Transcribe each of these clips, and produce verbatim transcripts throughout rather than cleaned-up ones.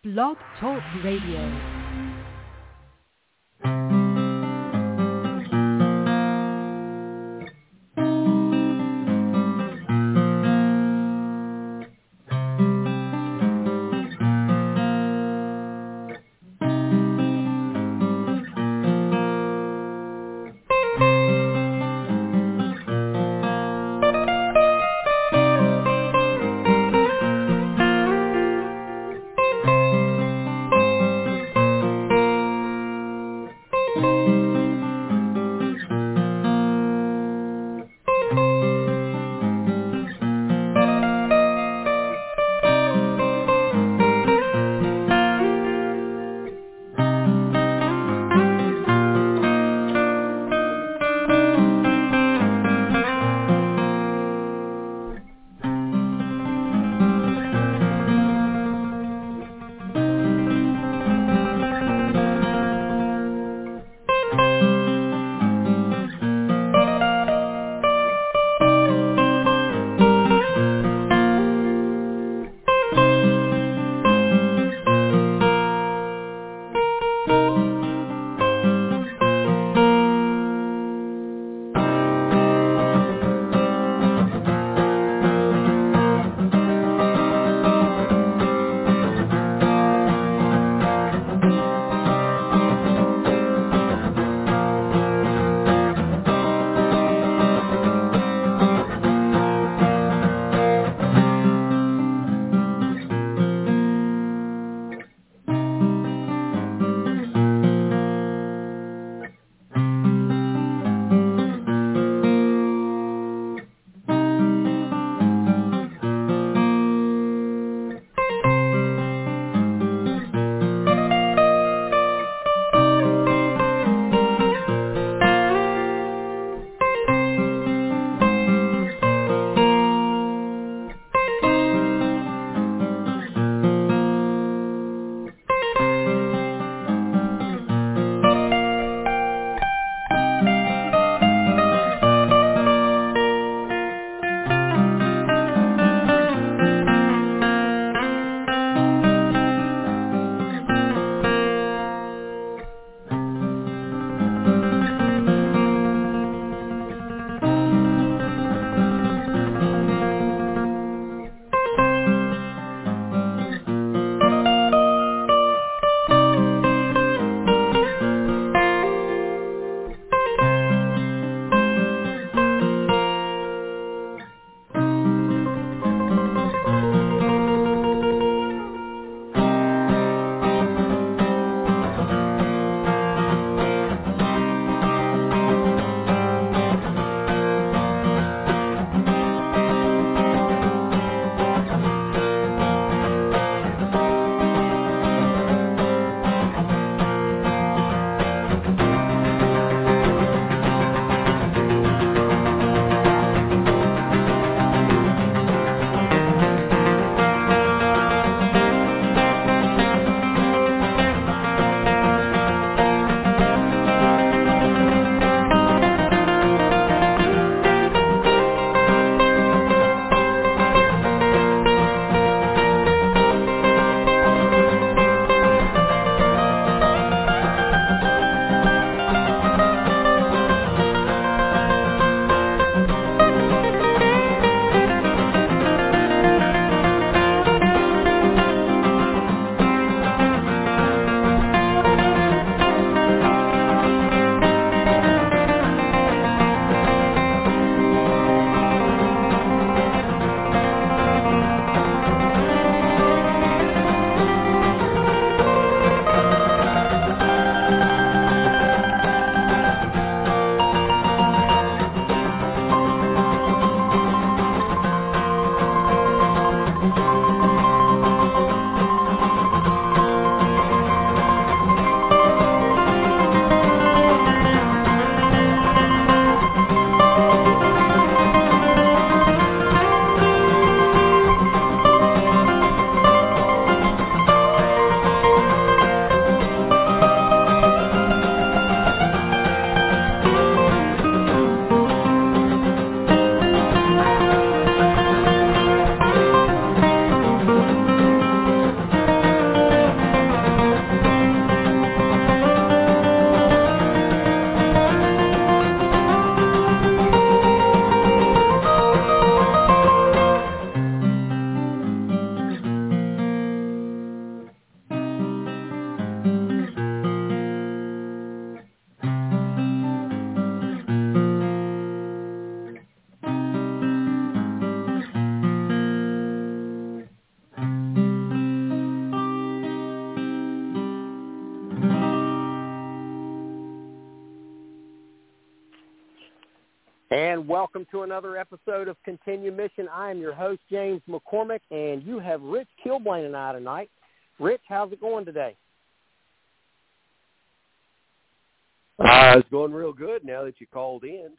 Blog Talk Radio. welcome to another episode of Continue Mission. I am your host, James McCormick, and you have Rich Kilblain and I tonight. Rich, how's it going today? Uh, it's going real good now that you called in.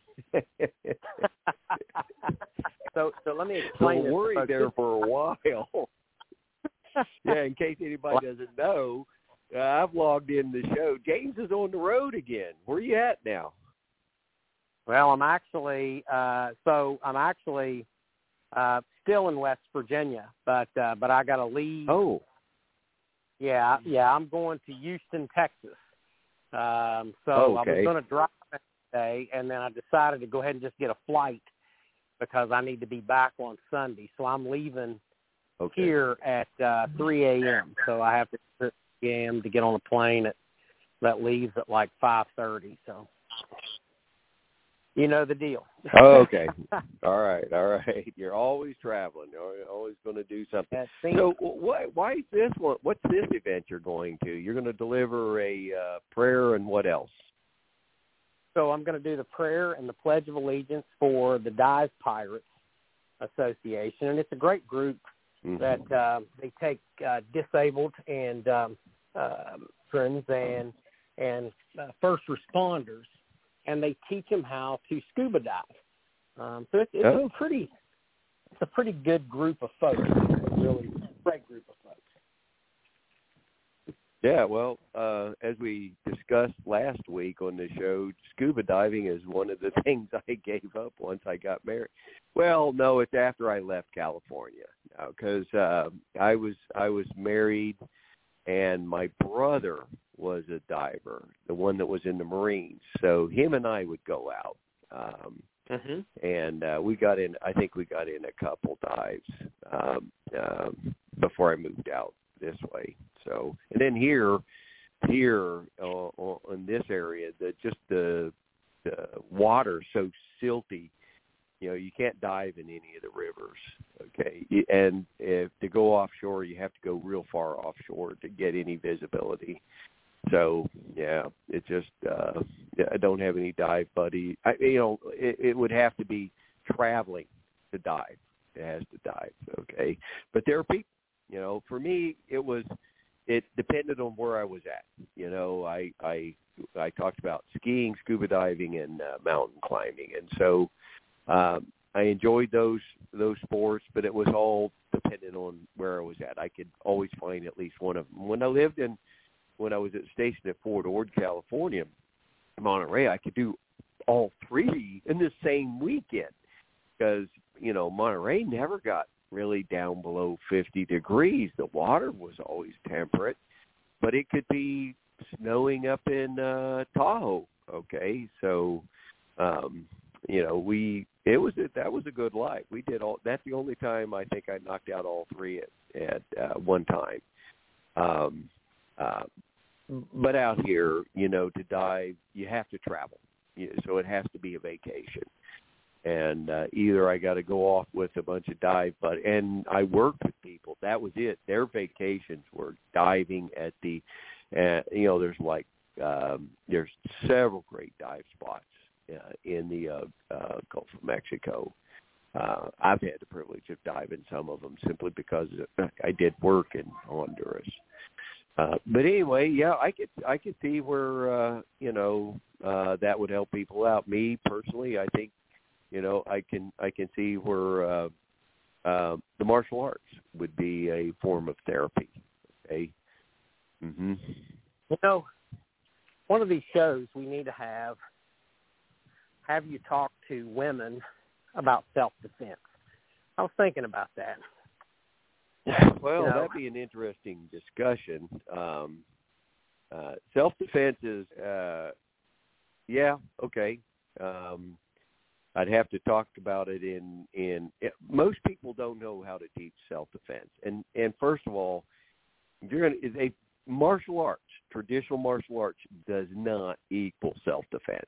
so, so let me explain. I was worried there for a while. Yeah, in case anybody doesn't know, uh, I've logged in the show. James is on the road again. Where are you at now? Well, I'm actually uh, so I'm actually uh, still in West Virginia, but uh, but I got to leave. Oh, yeah, yeah. I'm going to Houston, Texas. Um, so okay. I was going to drive today, and then I decided to go ahead and just get a flight because I need to be back on Sunday. So I'm leaving okay. here at uh, three a.m. So I have to three a.m. to get on a plane at, that leaves at like five thirty. So you know the deal. Oh, okay. All right, all right. You're always traveling. You're always going to do something. So why, why is this one? What's this event you're going to? You're going to deliver a uh, prayer and what else? So I'm going to do the prayer and the Pledge of Allegiance for the Dive Pirates Association, and it's a great group mm-hmm. that uh, they take uh, disabled and um, uh, friends and and uh, first responders, and they teach them how to scuba dive. Um, so it's, it's oh. a pretty, it's a pretty good group of folks. It's a really great group of folks. Yeah, well, uh, as we discussed last week on the show, scuba diving is one of the things I gave up once I got married. Well, no, it's after I left California, because uh, I was I was married, and my brother was a diver, the one that was in the Marines. So him and I would go out, um, mm-hmm. and uh, we got in. I think we got in a couple dives um, um, before I moved out this way. So, and then here, here uh, in this area, the just the the water so silty. You know, you can't dive in any of the rivers, okay? And if to go offshore, you have to go real far offshore to get any visibility. So, yeah, it just, uh, I don't have any dive buddy. I, you know, it, it would have to be traveling to dive. It has to dive, okay? But there are people, you know, for me, it was, it depended on where I was at. You know, I, I, I talked about skiing, scuba diving, and uh, mountain climbing. And so, Um, I enjoyed those those sports, but it was all dependent on where I was at. I could always find at least one of them. When I lived in, when I was at stationed at Fort Ord, California, Monterey, I could do all three in the same weekend because, you know, Monterey never got really down below fifty degrees. The water was always temperate, but it could be snowing up in uh, Tahoe, okay? So, um, you know, we it was that was a good life. We did all. That's the only time I think I knocked out all three at at uh, one time. Um, uh, but out here, you know, to dive, you have to travel, you, so it has to be a vacation. And uh, either I got to go off with a bunch of dive, but and I worked with people. That was it. Their vacations were diving at the, uh, you know, there's like um, there's several great dive spots. Uh, in the uh, uh, Gulf of Mexico. Uh, I've had the privilege of diving some of them simply because I did work in Honduras. Uh, but anyway, yeah, I could I could see where uh, you know uh, that would help people out. Me personally, I think you know I can I can see where uh, uh, the martial arts would be a form of therapy. Okay. Mm-hmm. You know, one of these shows we need to have. Have you talk to women about self-defense? I was thinking about that. Well, you know, that'd be an interesting discussion. Um, uh, self-defense is, uh, yeah, okay. Um, I'd have to talk about it in, in it, most people don't know how to teach self-defense. And, and first of all, you're gonna, is a martial arts, traditional martial arts does not equal self-defense.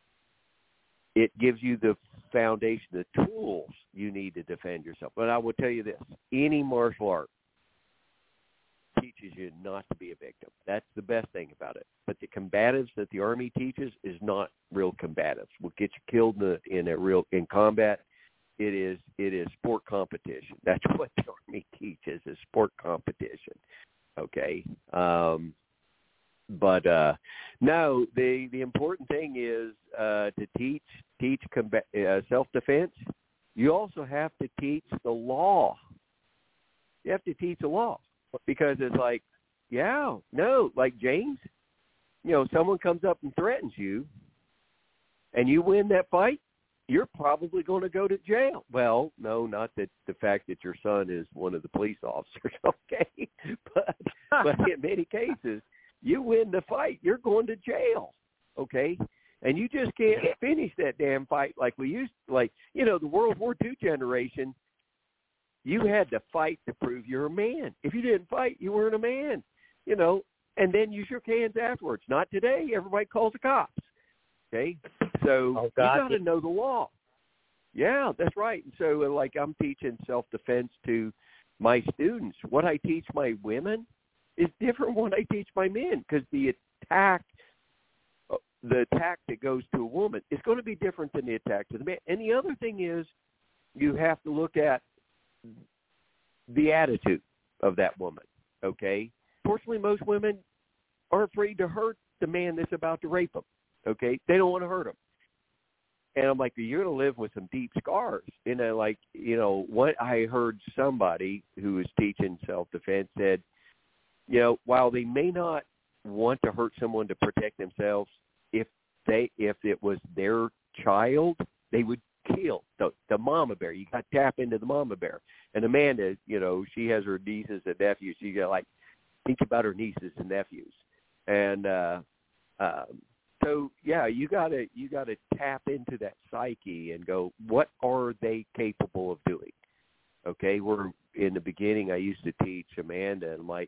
It gives you the foundation, the tools you need to defend yourself. But I will tell you this, any martial art teaches teaches you not to be a victim. That's the best thing about it. But the combatives that the Army teaches is not real combatives. Will get you killed in a, in a real in combat. It is it is sport competition. That's what the Army teaches, is sport competition. Okay. Um, but uh, no, the the important thing is uh, to teach teach combat, uh, self-defense. You also have to teach the law. You have to teach the law, because it's like, yeah, no, like James, you know, someone comes up and threatens you, and you win that fight, you're probably going to go to jail. Well, no, not that the fact that your son is one of the police officers, okay, but but in many cases, you win the fight, you're going to jail, okay, and you just can't finish that damn fight like we used, like, you know, the World War Two generation. You had to fight to prove you're a man. If you didn't fight, you weren't a man, you know, and then you shook hands afterwards. Not today. Everybody calls the cops. Okay, so oh, you got to know the law. Yeah, that's right. And so, like, I'm teaching self-defense to my students. What I teach my women is different from what I teach my men, because the attack, the attack that goes to a woman is going to be different than the attack to the man. And the other thing is, you have to look at the attitude of that woman. Okay, fortunately, most women are afraid to hurt the man that's about to rape them. Okay, they don't want to hurt him. And I'm like, you're going to live with some deep scars. You know, like, you know, what I heard somebody who was teaching self-defense said, you know, while they may not want to hurt someone to protect themselves, if they, if it was their child, they would kill the, the mama bear. You got to tap into the mama bear. And Amanda, you know, she has her nieces and nephews. You got to, like, think about her nieces and nephews. And, uh, um, So yeah, you gotta you gotta tap into that psyche and go, what are they capable of doing? Okay, we're in the beginning. I used to teach Amanda, and I'm like,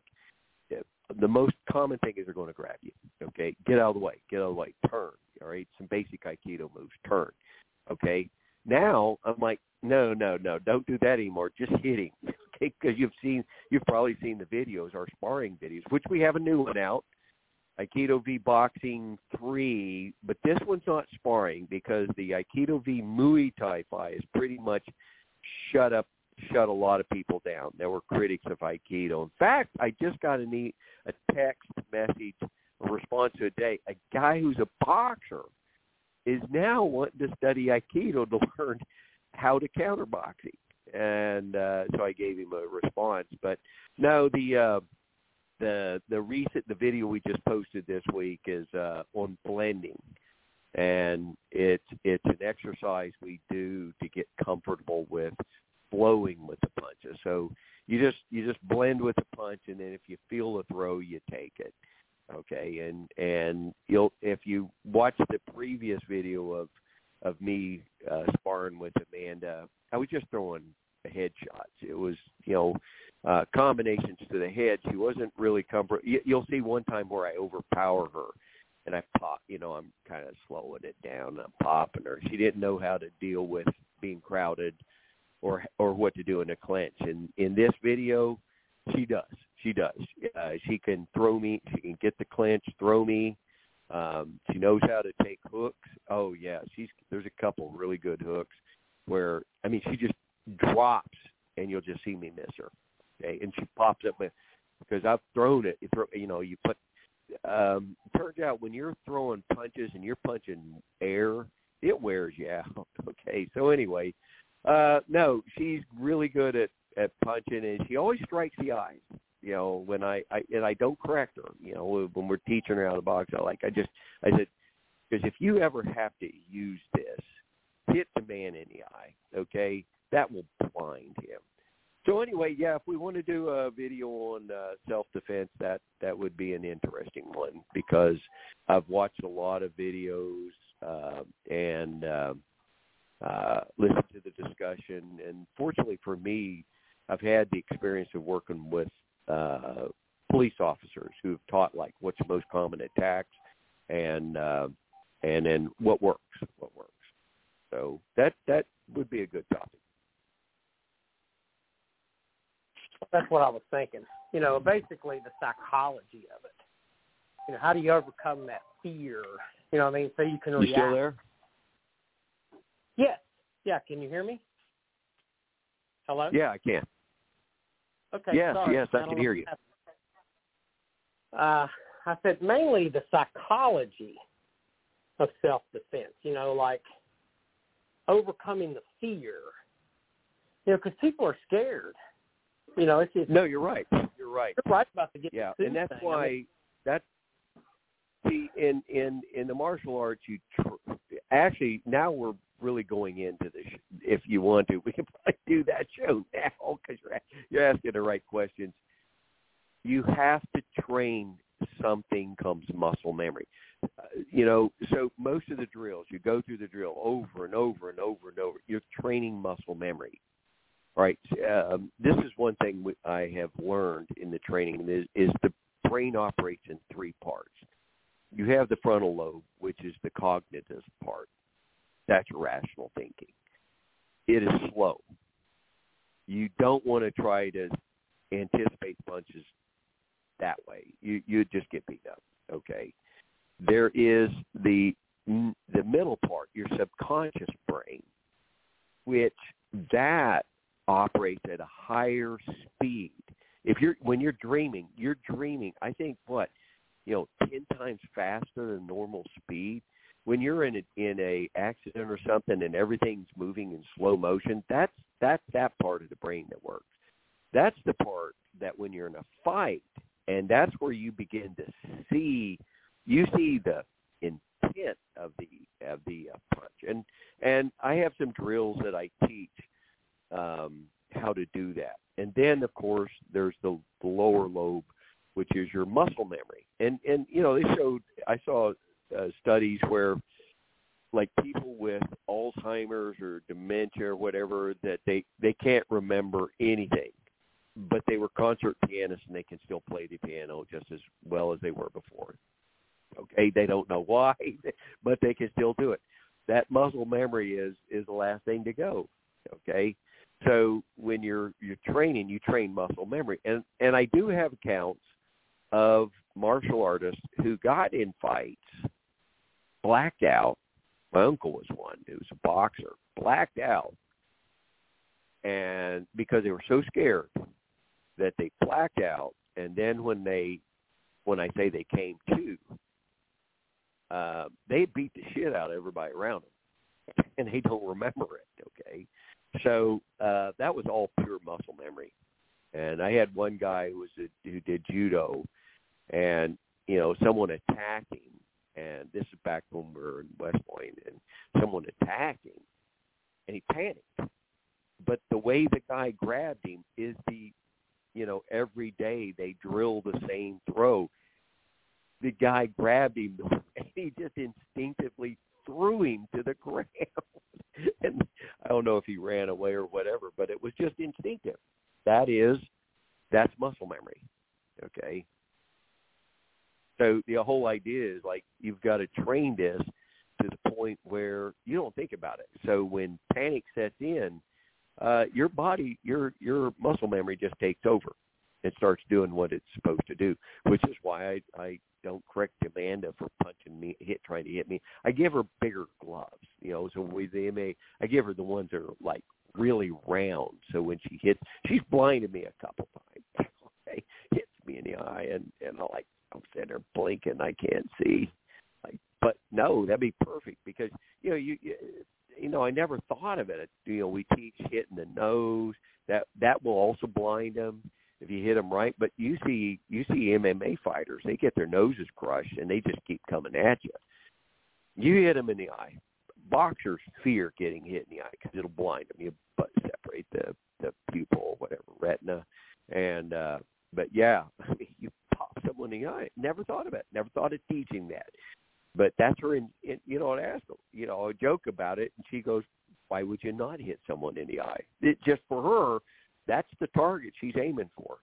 the most common thing is they're going to grab you. Okay, get out of the way, get out of the way, turn. All right, some basic Aikido moves, turn. Okay, now I'm like, no, no, no, don't do that anymore. Just hit him. Okay, because you've seen, you've probably seen the videos, our sparring videos, which we have a new one out. Aikido V Boxing three, but this one's not sparring, because the Aikido V Muay Thai fight is pretty much shut up, shut a lot of people down. There were critics of Aikido. In fact, I just got a, neat, a text message, a response to a day. A guy who's a boxer is now wanting to study Aikido to learn how to counter boxing. And uh, so I gave him a response. But no, the... Uh, The the recent the video we just posted this week is uh, on blending, and it's it's an exercise we do to get comfortable with flowing with the punches. So you just you just blend with the punch, and then if you feel a throw, you take it. Okay, and and you'll if you watch the previous video of of me uh, sparring with Amanda, I was just throwing headshots. It was, you know, uh, combinations to the head. She wasn't really comfortable. You, you'll see one time where I overpower her, and I pop, you know, I'm kind of slowing it down. I'm popping her. She didn't know how to deal with being crowded or or what to do in a clinch. And in this video, she does. She does. Uh, she can throw me. She can get the clinch, throw me. Um, she knows how to take hooks. Oh, yeah. She's there's a couple really good hooks where, I mean, she just drops, and you'll just see me miss her. Okay, and she pops up with, because I've thrown it. You throw, you know, you put. Um, turns out when you're throwing punches and you're punching air, it wears you out. Okay, so anyway, uh, no, she's really good at, at punching, and she always strikes the eyes. You know, when I, I and I don't correct her. You know, when we're teaching her how to box, I like I just I said, because if you ever have to use this, hit the man in the eye. Okay. That will blind him. So anyway, yeah, if we want to do a video on uh, self-defense, that, that would be an interesting one, because I've watched a lot of videos uh, and uh, uh, listened to the discussion. And fortunately for me, I've had the experience of working with uh, police officers who've taught, like, what's the most common attacks and uh, and then what works, what works. So that that would be a good topic. That's what I was thinking. you know, basically the psychology of it. You know, how do you overcome that fear? You know what I mean? So you can react. You still there? Yes. Yeah. Can you hear me? Hello? Yeah, I can. Okay. Yes, sorry. yes, I, I can hear you. Uh, I said mainly the psychology of self-defense, you know, like overcoming the fear, you know, because people are scared. You know, it's just, No, you're right. You're right. You're right about to get yeah, the and that's thing. why I mean, that's see in in in the martial arts you tr- actually now we're really going into this. If you want to, we can probably do that show now because you're you're asking the right questions. You have to train something comes muscle memory. Uh, you know, so most of the drills, you go through the drill over and over and over and over. You're training muscle memory, right? Um, this is one thing I have learned in the training is, is the brain operates in three parts. You have the frontal lobe, which is the cognitive part. That's rational thinking. It is slow. You don't want to try to anticipate punches that way. You you'd just get beat up. Okay. There is the the middle part, your subconscious brain, which that operates at a higher speed. If you're when you're dreaming, you're dreaming. I think what you know, ten times faster than normal speed. When you're in a, in a accident or something and everything's moving in slow motion, that's that's that part of the brain that works. That's the part that when you're in a fight, and that's where you begin to see, you see the intent of the of the uh, punch. And and I have some drills that I teach um, how to do that. And then of course there's the, the lower lobe, which is your muscle memory. And and you know they showed I saw uh, studies where like people with Alzheimer's or dementia or whatever that they they can't remember anything. But they were concert pianists, and they can still play the piano just as well as they were before. Okay, they don't know why, but they can still do it. That muscle memory is is the last thing to go. Okay, so when you're you're training, you train muscle memory, and and I do have accounts of martial artists who got in fights, blacked out. My uncle was one who was a boxer, blacked out, and because they were so scared that they blacked out, and then when they, when I say they came to, uh, they beat the shit out of everybody around them, and they don't remember it, okay? So uh, that was all pure muscle memory. And I had one guy who was a, who did judo, and, you know, someone attacked him, and this is back when we were in West Point, and someone attacked him, and he panicked. But the way the guy grabbed him is the, you know, every day they drill the same throw. The guy grabbed him and he just instinctively threw him to the ground. And I don't know if he ran away or whatever, but it was just instinctive. That is, that's muscle memory. Okay. So the whole idea is like you've got to train this to the point where you don't think about it. So when panic sets in, Uh, your body, your your muscle memory just takes over. It starts doing what it's supposed to do, which is why I, I don't correct Amanda for punching me, hit trying to hit me. I give her bigger gloves, you know. So with the M A, I give her the ones that are like really round. So when she hits, she's blinded me a couple times. Okay, hits me in the eye, and and I'm like I'm sitting there blinking, I can't see. Like, but no, that'd be perfect because you know you. you You know, I never thought of it. You know, we teach hitting the nose. That that will also blind them if you hit them right. But you see, you see M M A fighters, they get their noses crushed and they just keep coming at you. You hit them in the eye. Boxers fear getting hit in the eye because it'll blind them. You but separate the the pupil or whatever, retina, and uh, but yeah, I mean, you pop someone in the eye. Never thought of it. Never thought of teaching that. But that's her, in, in, you know, I asked her, you know, I joke about it, and she goes, why would you not hit someone in the eye? It, just for her, that's the target she's aiming for.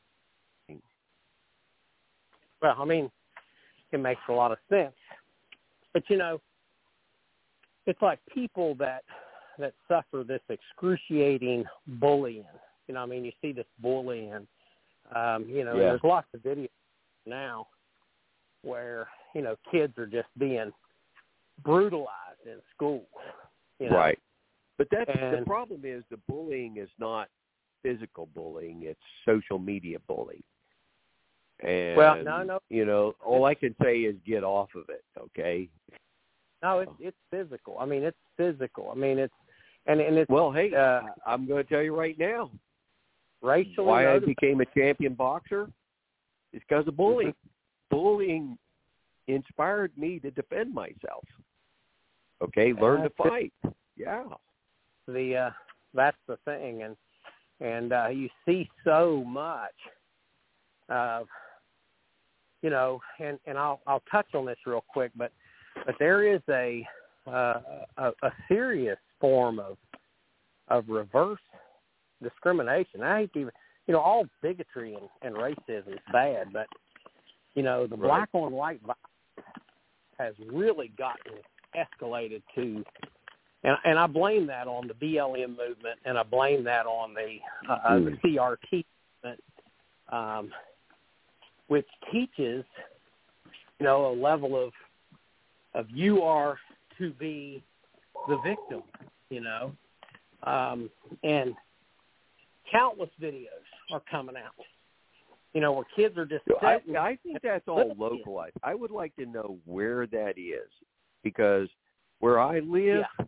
Well, I mean, it makes a lot of sense. But, you know, it's like people that that suffer this excruciating bullying. You know, I mean, you see this bullying, Um, you know, yeah. there's lots of videos now where, you know, kids are just being brutalized in school. You know? Right. But that's and, the problem is the bullying is not physical bullying, it's social media bullying. And, well, no, no. you know, all I can say is get off of it, okay? No, it's it's physical. I mean, it's physical. I mean, it's, and, and it's. Well, hey, uh, I'm going to tell you right now. Racially Why motivated. I became a champion boxer is because of bullying. Mm-hmm. Bullying inspired me to defend myself. Okay, learn to fight. Yeah. The uh, that's the thing, and and uh, you see so much of, you know, and, and I'll I'll touch on this real quick, but but there is a uh, a, a serious form of of reverse discrimination. I hate to even, you know, all bigotry and, and racism is bad, but, you know, the right. black on white violence has really gotten escalated to, and, and I blame that on the B L M movement, and I blame that on the, uh, mm. the C R T movement, um, which teaches, you know, a level of, of you are to be the victim, you know, um, and countless videos are coming out, you know, where kids are just. I, I think that's all localized. I would like to know where that is, because where I live, yeah.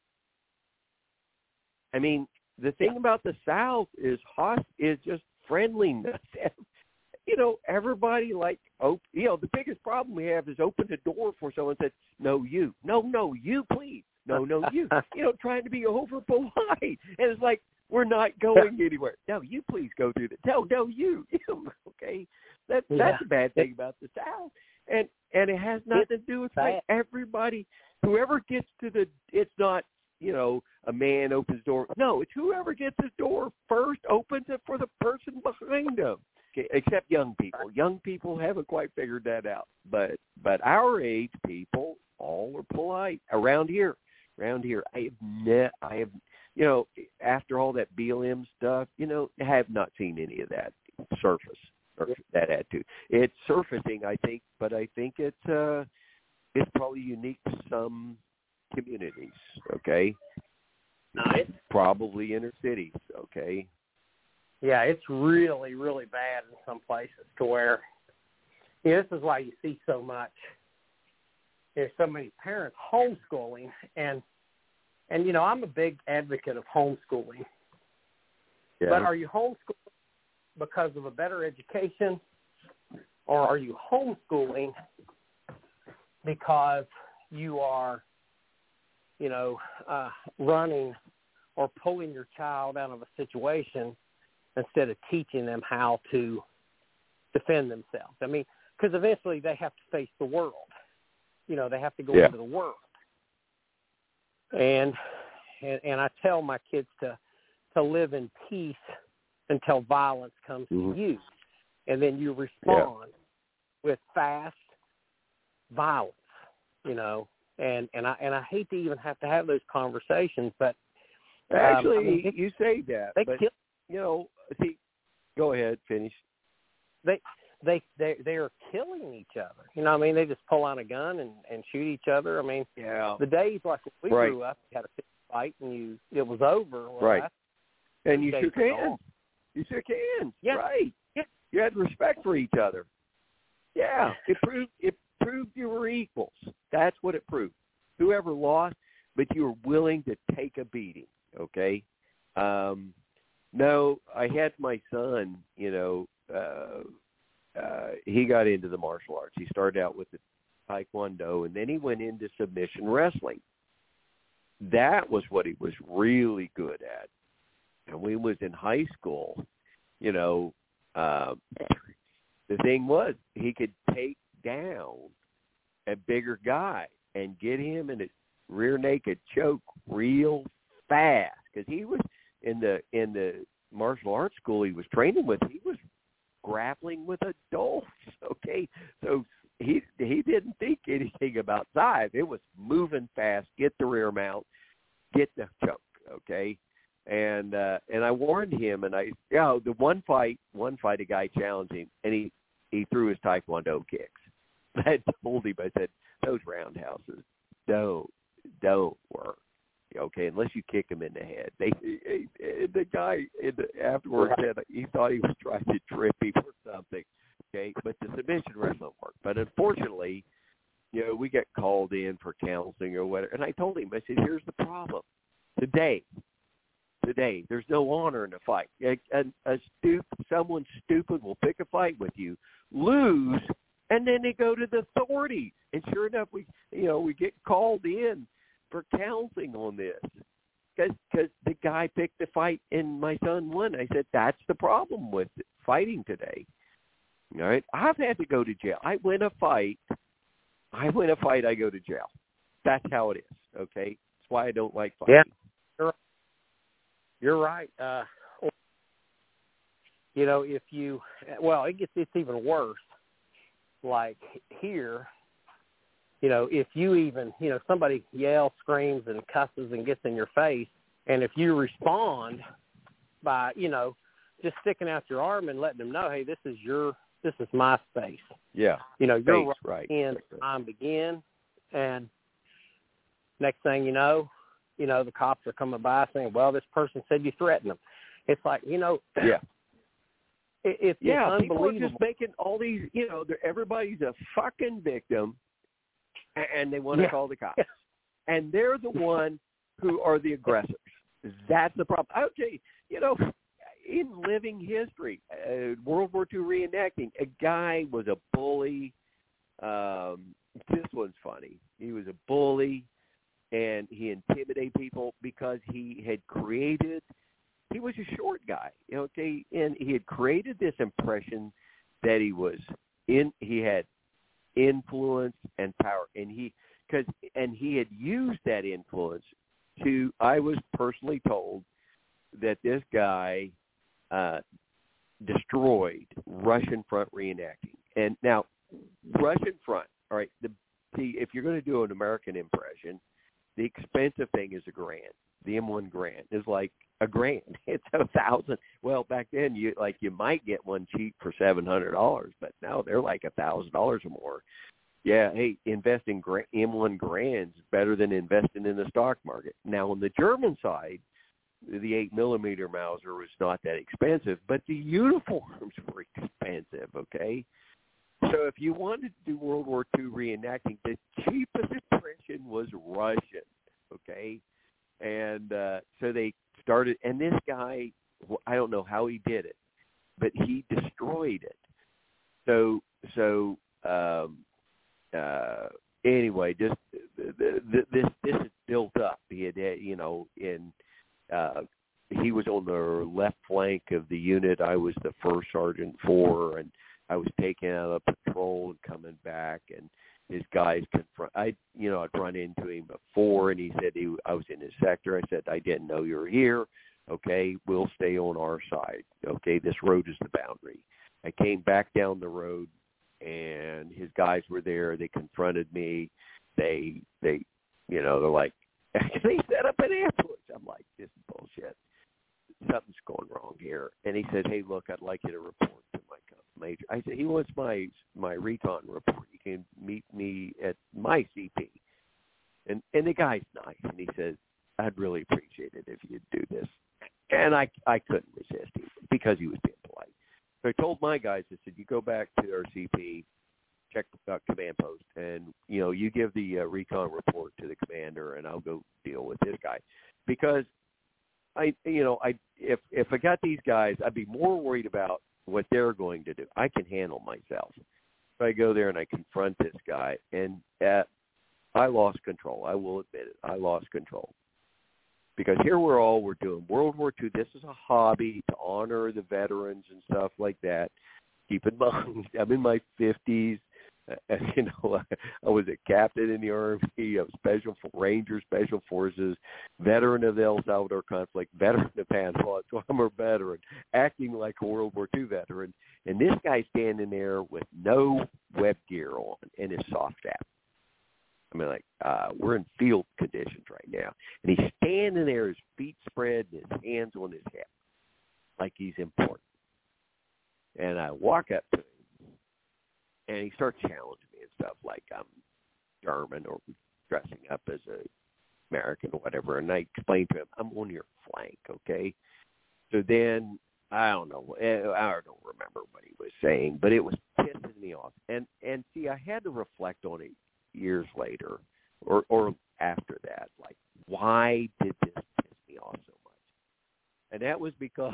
I mean, the thing yeah. about the South is host is just friendliness. You know, everybody like, oh, you know, the biggest problem we have is open the door for someone and said, no, you, no, no, you, please, no, no, you, you know, trying to be over polite, and it's like, we're not going anywhere. No, you please go through the. No, no, you. Okay, that that's yeah. a bad thing about the South, and and it has nothing it's to do with bad. everybody. Whoever gets to the, it's not, you know, a man opens the door. No, it's whoever gets the door first opens it for the person behind them. Okay, except young people. Young people haven't quite figured that out, but but our age people all are polite around here. Around here, I have ne- I have. You know, after all that B L M stuff, you know, I have not seen any of that surface or that attitude. It's surfacing, I think, but I think it's uh, it's probably unique to some communities. Okay, nice. Probably inner cities. Okay. Yeah, it's really, really bad in some places to where, you know, this is why you see so much. There's so many parents homeschooling. And, and you know, I'm a big advocate of homeschooling. Yeah. But are you homeschooling because of a better education, or are you homeschooling because you are, you know, uh, running or pulling your child out of a situation instead of teaching them how to defend themselves? I mean, because eventually they have to face the world. You know, they have to go yeah. into the world. And, and and I tell my kids to to live in peace until violence comes mm-hmm. to you. And then you respond yeah. with fast violence, you know. And and I and I hate to even have to have those conversations, but um, actually, I mean, they, you say that, they but kill, you know, see, go ahead, finish. They they they they are killing each other. You know what I mean? They just pull out a gun and, and shoot each other. I mean, yeah. the days like when we right. grew up, you had a fist fight and you it was over. Well, right. That's, and you shook hands. You shook hands. Yeah. Right. Yeah. You had respect for each other. Yeah. It proved it proved you were equals. That's what it proved. Whoever lost, but you were willing to take a beating. Okay. Um, no, I had my son. You know, uh, uh, he got into the martial arts. He started out with the Taekwondo, and then he went into submission wrestling. That was what he was really good at. And when he was in high school, you know, uh, the thing was he could take down a bigger guy and get him in a rear naked choke real fast, because he was in the in the martial arts school he was training with. He was grappling with adults. Okay, so he he didn't think anything about size. It was moving fast, get the rear mount, get the choke. Okay. And uh, and I warned him, and I, you know, the one fight, one fight, a guy challenged him, and he, he threw his Taekwondo kicks. I told him, I said, those roundhouses don't, don't work, okay, unless you kick him in the head. They, the guy in the, afterwards said he thought he was trying to trip him or something, okay, but the submission wrestling worked. But unfortunately, you know, we get called in for counseling or whatever, and I told him, I said, here's the problem. Today, Today, there's no honor in a fight. A, a, a stup, someone stupid will pick a fight with you, lose, and then they go to the authorities. And sure enough, we, you know, we get called in for counseling on this because the guy picked the fight and my son won. I said, that's the problem with fighting today. All right, I've had to go to jail. I win a fight. I win a fight. I go to jail. That's how it is. Okay, that's why I don't like fighting. Yeah. You're right. Uh, you know, if you, well, it gets, it's even worse. Like here, you know, if you even, you know, somebody yells, screams, and cusses and gets in your face, and if you respond by, you know, just sticking out your arm and letting them know, hey, this is your, this is my space. Yeah. You know, you're space, right. in, I'm begin, and next thing you know, you know, the cops are coming by saying, well, this person said you threatened them. It's like, you know, yeah, it, it, yeah, it's people unbelievable. are just making all these, you know, everybody's a fucking victim, and they want to yeah. call the cops. And they're the one who are the aggressors. That's the problem. I'll tell you, you know, in living history, uh, World War Two reenacting, a guy was a bully. Um, this one's funny. He was a bully. And he intimidated people because he had created, he was a short guy, okay, and he had created this impression that he was in, he had influence and power, and he, because, and he had used that influence to, I was personally told that this guy uh, destroyed Russian front reenacting. And now, Russian front, all right, the, the if you're going to do an American impression, the expensive thing is a grand. The M one Grand is like a grand. It's a thousand. Well, back then, you like you might get one cheap for seven hundred dollars, but now they're like a thousand dollars or more. Yeah, hey, investing M one Grands better than investing in the stock market. Now, on the German side, the eight millimeter Mauser was not that expensive, but the uniforms were expensive. Okay. So if you wanted to do World War Two reenacting, the cheapest impression was Russian, okay? And uh, so they started, and this guy, I don't know how he did it, but he destroyed it. So, so um, uh, anyway, just the, the, this this is built up. He had, you know, in uh, he was on the left flank of the unit. I was the first sergeant for, and I was taking out a patrol and coming back, and his guys confront. I, you know, I'd run into him before, and he said he, I was in his sector. I said, I didn't know you were here. Okay, we'll stay on our side. Okay, this road is the boundary. I came back down the road, and his guys were there. They confronted me. They, they, you know, they're like, they set up an ambush. I'm like, this is bullshit. Something's going wrong here. And he said, hey, look, I'd like you to report to my major. I said, he wants my my recon report. You can meet me at my C P. And and the guy's nice. And he says, I'd really appreciate it if you'd do this. And I I couldn't resist him because he was being polite. So I told my guys, I said, you go back to our C P, check the uh, command post, and, you know, you give the uh, recon report to the commander, and I'll go deal with this guy. Because I, you know, I if if I got these guys, I'd be more worried about what they're going to do. I can handle myself. So I go there and I confront this guy, and uh, I lost control. I will admit it. I lost control. Because here we're all, we're doing World War Two. This is a hobby to honor the veterans and stuff like that. Keep in mind, I'm in my fifties. Uh, you know, I was a captain in the Army, of Special Ranger, Special Forces, veteran of the El Salvador conflict, veteran of Panama, so I'm a veteran, acting like a World War Two veteran. And this guy's standing there with no web gear on and his soft cap. I mean, like, uh, we're in field conditions right now. And he's standing there, his feet spread, and his hands on his hip, like he's important. And I walk up to him, and he starts challenging me and stuff like I'm German or dressing up as a American or whatever. And I explained to him, I'm on your flank, okay? So then, I don't know, I don't remember what he was saying, but it was pissing me off. And, and see, I had to reflect on it years later or, or after that. Like, why did this piss me off so much? And that was because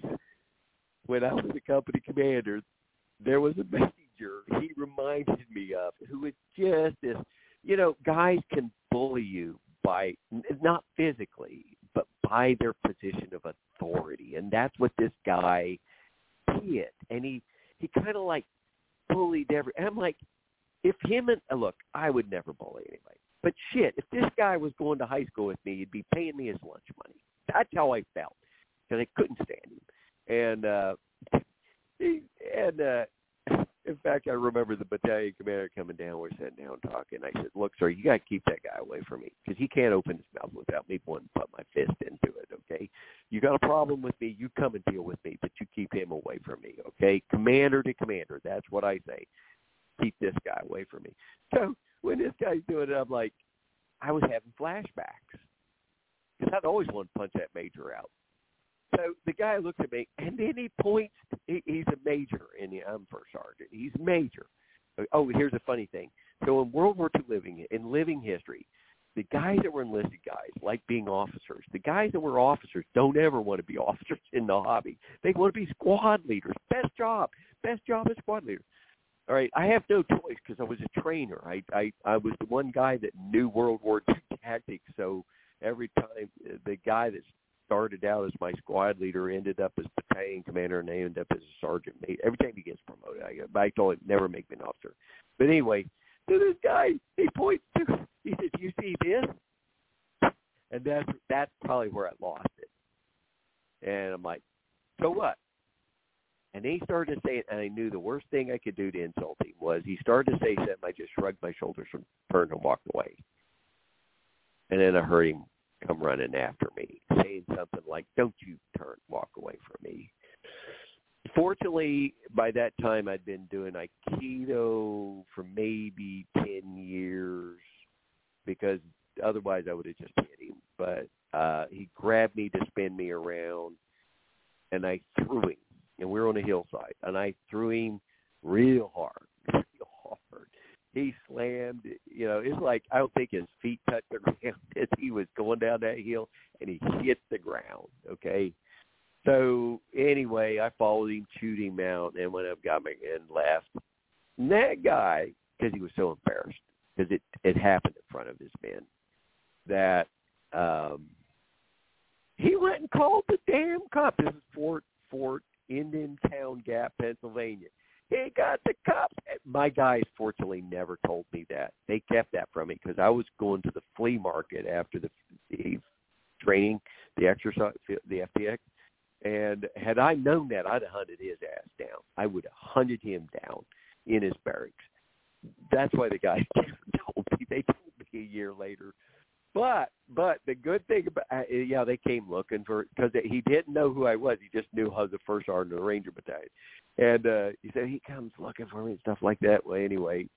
when I was the company commander, there was a messenger he reminded me of who was just this, you know, guys can bully you by, not physically, but by their position of authority. And that's what this guy did. And he, he kind of like bullied every, and I'm like, if him and, look, I would never bully anybody. But shit, if this guy was going to high school with me, he'd be paying me his lunch money. That's how I felt. Because I couldn't stand him. And, uh, he, and, uh, in fact, I remember the battalion commander coming down. We're sitting down talking. I said, look, sir, you got to keep that guy away from me because he can't open his mouth without me wanting to put my fist into it, okay? You got a problem with me, you come and deal with me, but you keep him away from me, okay? Commander to commander, that's what I say. Keep this guy away from me. So when this guy's doing it, I'm like, I was having flashbacks because I'd always want to punch that major out. So the guy looks at me, and then he points. He, he's a major in the I'm first sergeant. He's major. Oh, here's a funny thing. So in World War Two living, in living history, the guys that were enlisted guys like being officers. The guys that were officers don't ever want to be officers in the hobby. They want to be squad leaders. Best job. Best job as squad leader. All right, I have no choice because I was a trainer. I, I I was the one guy that knew World War Two tactics. So every time the guy that started out as my squad leader ended up as battalion commander and ended up as a sergeant. Every time he gets promoted, I, I told him never make me an officer. But anyway, so this guy, he points to, he said, "You see this?" And that's that's probably where I lost it. And I'm like, so what? And then he started to say it, and I knew the worst thing I could do to insult him was he started to say something. I just shrugged my shoulders and turned and walked away. And then I heard him come running after me, saying something like, "Don't you turn, walk away from me." Fortunately, by that time, I'd been doing Aikido for maybe ten years because otherwise I would have just hit him. But uh, he grabbed me to spin me around, and I threw him. And we were on a hillside, and I threw him real hard, real hard. He slammed, you know, it's like I don't think his feet touched the ground as he was going down that hill, and he hit the ground, okay? So anyway, I followed him, chewed him out, and went up, got me, and left. And that guy, because he was so embarrassed, because it, it happened in front of his men, that um, he went and called the damn cop. This is Fort, Fort Indiantown Gap, Pennsylvania. He got the cops. My guys, fortunately, never told me that. They kept that from me because I was going to the flea market after the, the training, the exercise, the F T X. And had I known that, I'd have hunted his ass down. I would have hunted him down in his barracks. That's why the guys never told me. They told me a year later. But but the good thing about uh, yeah, they came looking for because he didn't know who I was. He just knew I was the first sergeant of the Ranger Battalion, and uh, he said he comes looking for me and stuff like that. Well, anyway,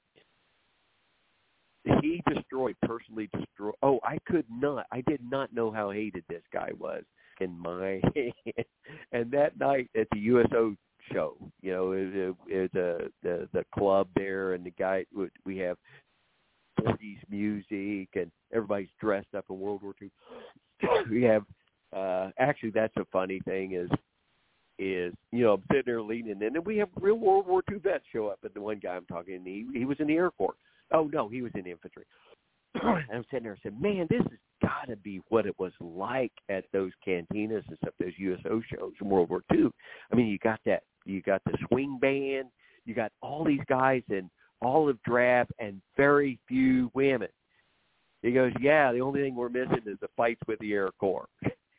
he destroyed personally destroyed. Oh, I could not. I did not know how hated this guy was in my hand. And that night at the U S O show, you know, it, it, it, uh, the the club there, and the guy we have forties music, and everybody's dressed up in World War Two. We have, uh, actually, that's a funny thing is, is you know, I'm sitting there leaning, and then we have real World War Two vets show up. And the one guy I'm talking to, he, he was in the Air Force. Oh, no, he was in the infantry. And I'm sitting there and said, man, this has got to be what it was like at those cantinas and stuff, those U S O shows in World War Two. I mean, you got that, you got the swing band, you got all these guys in olive drab and very few women. He goes, yeah, the only thing we're missing is the fights with the Air Corps.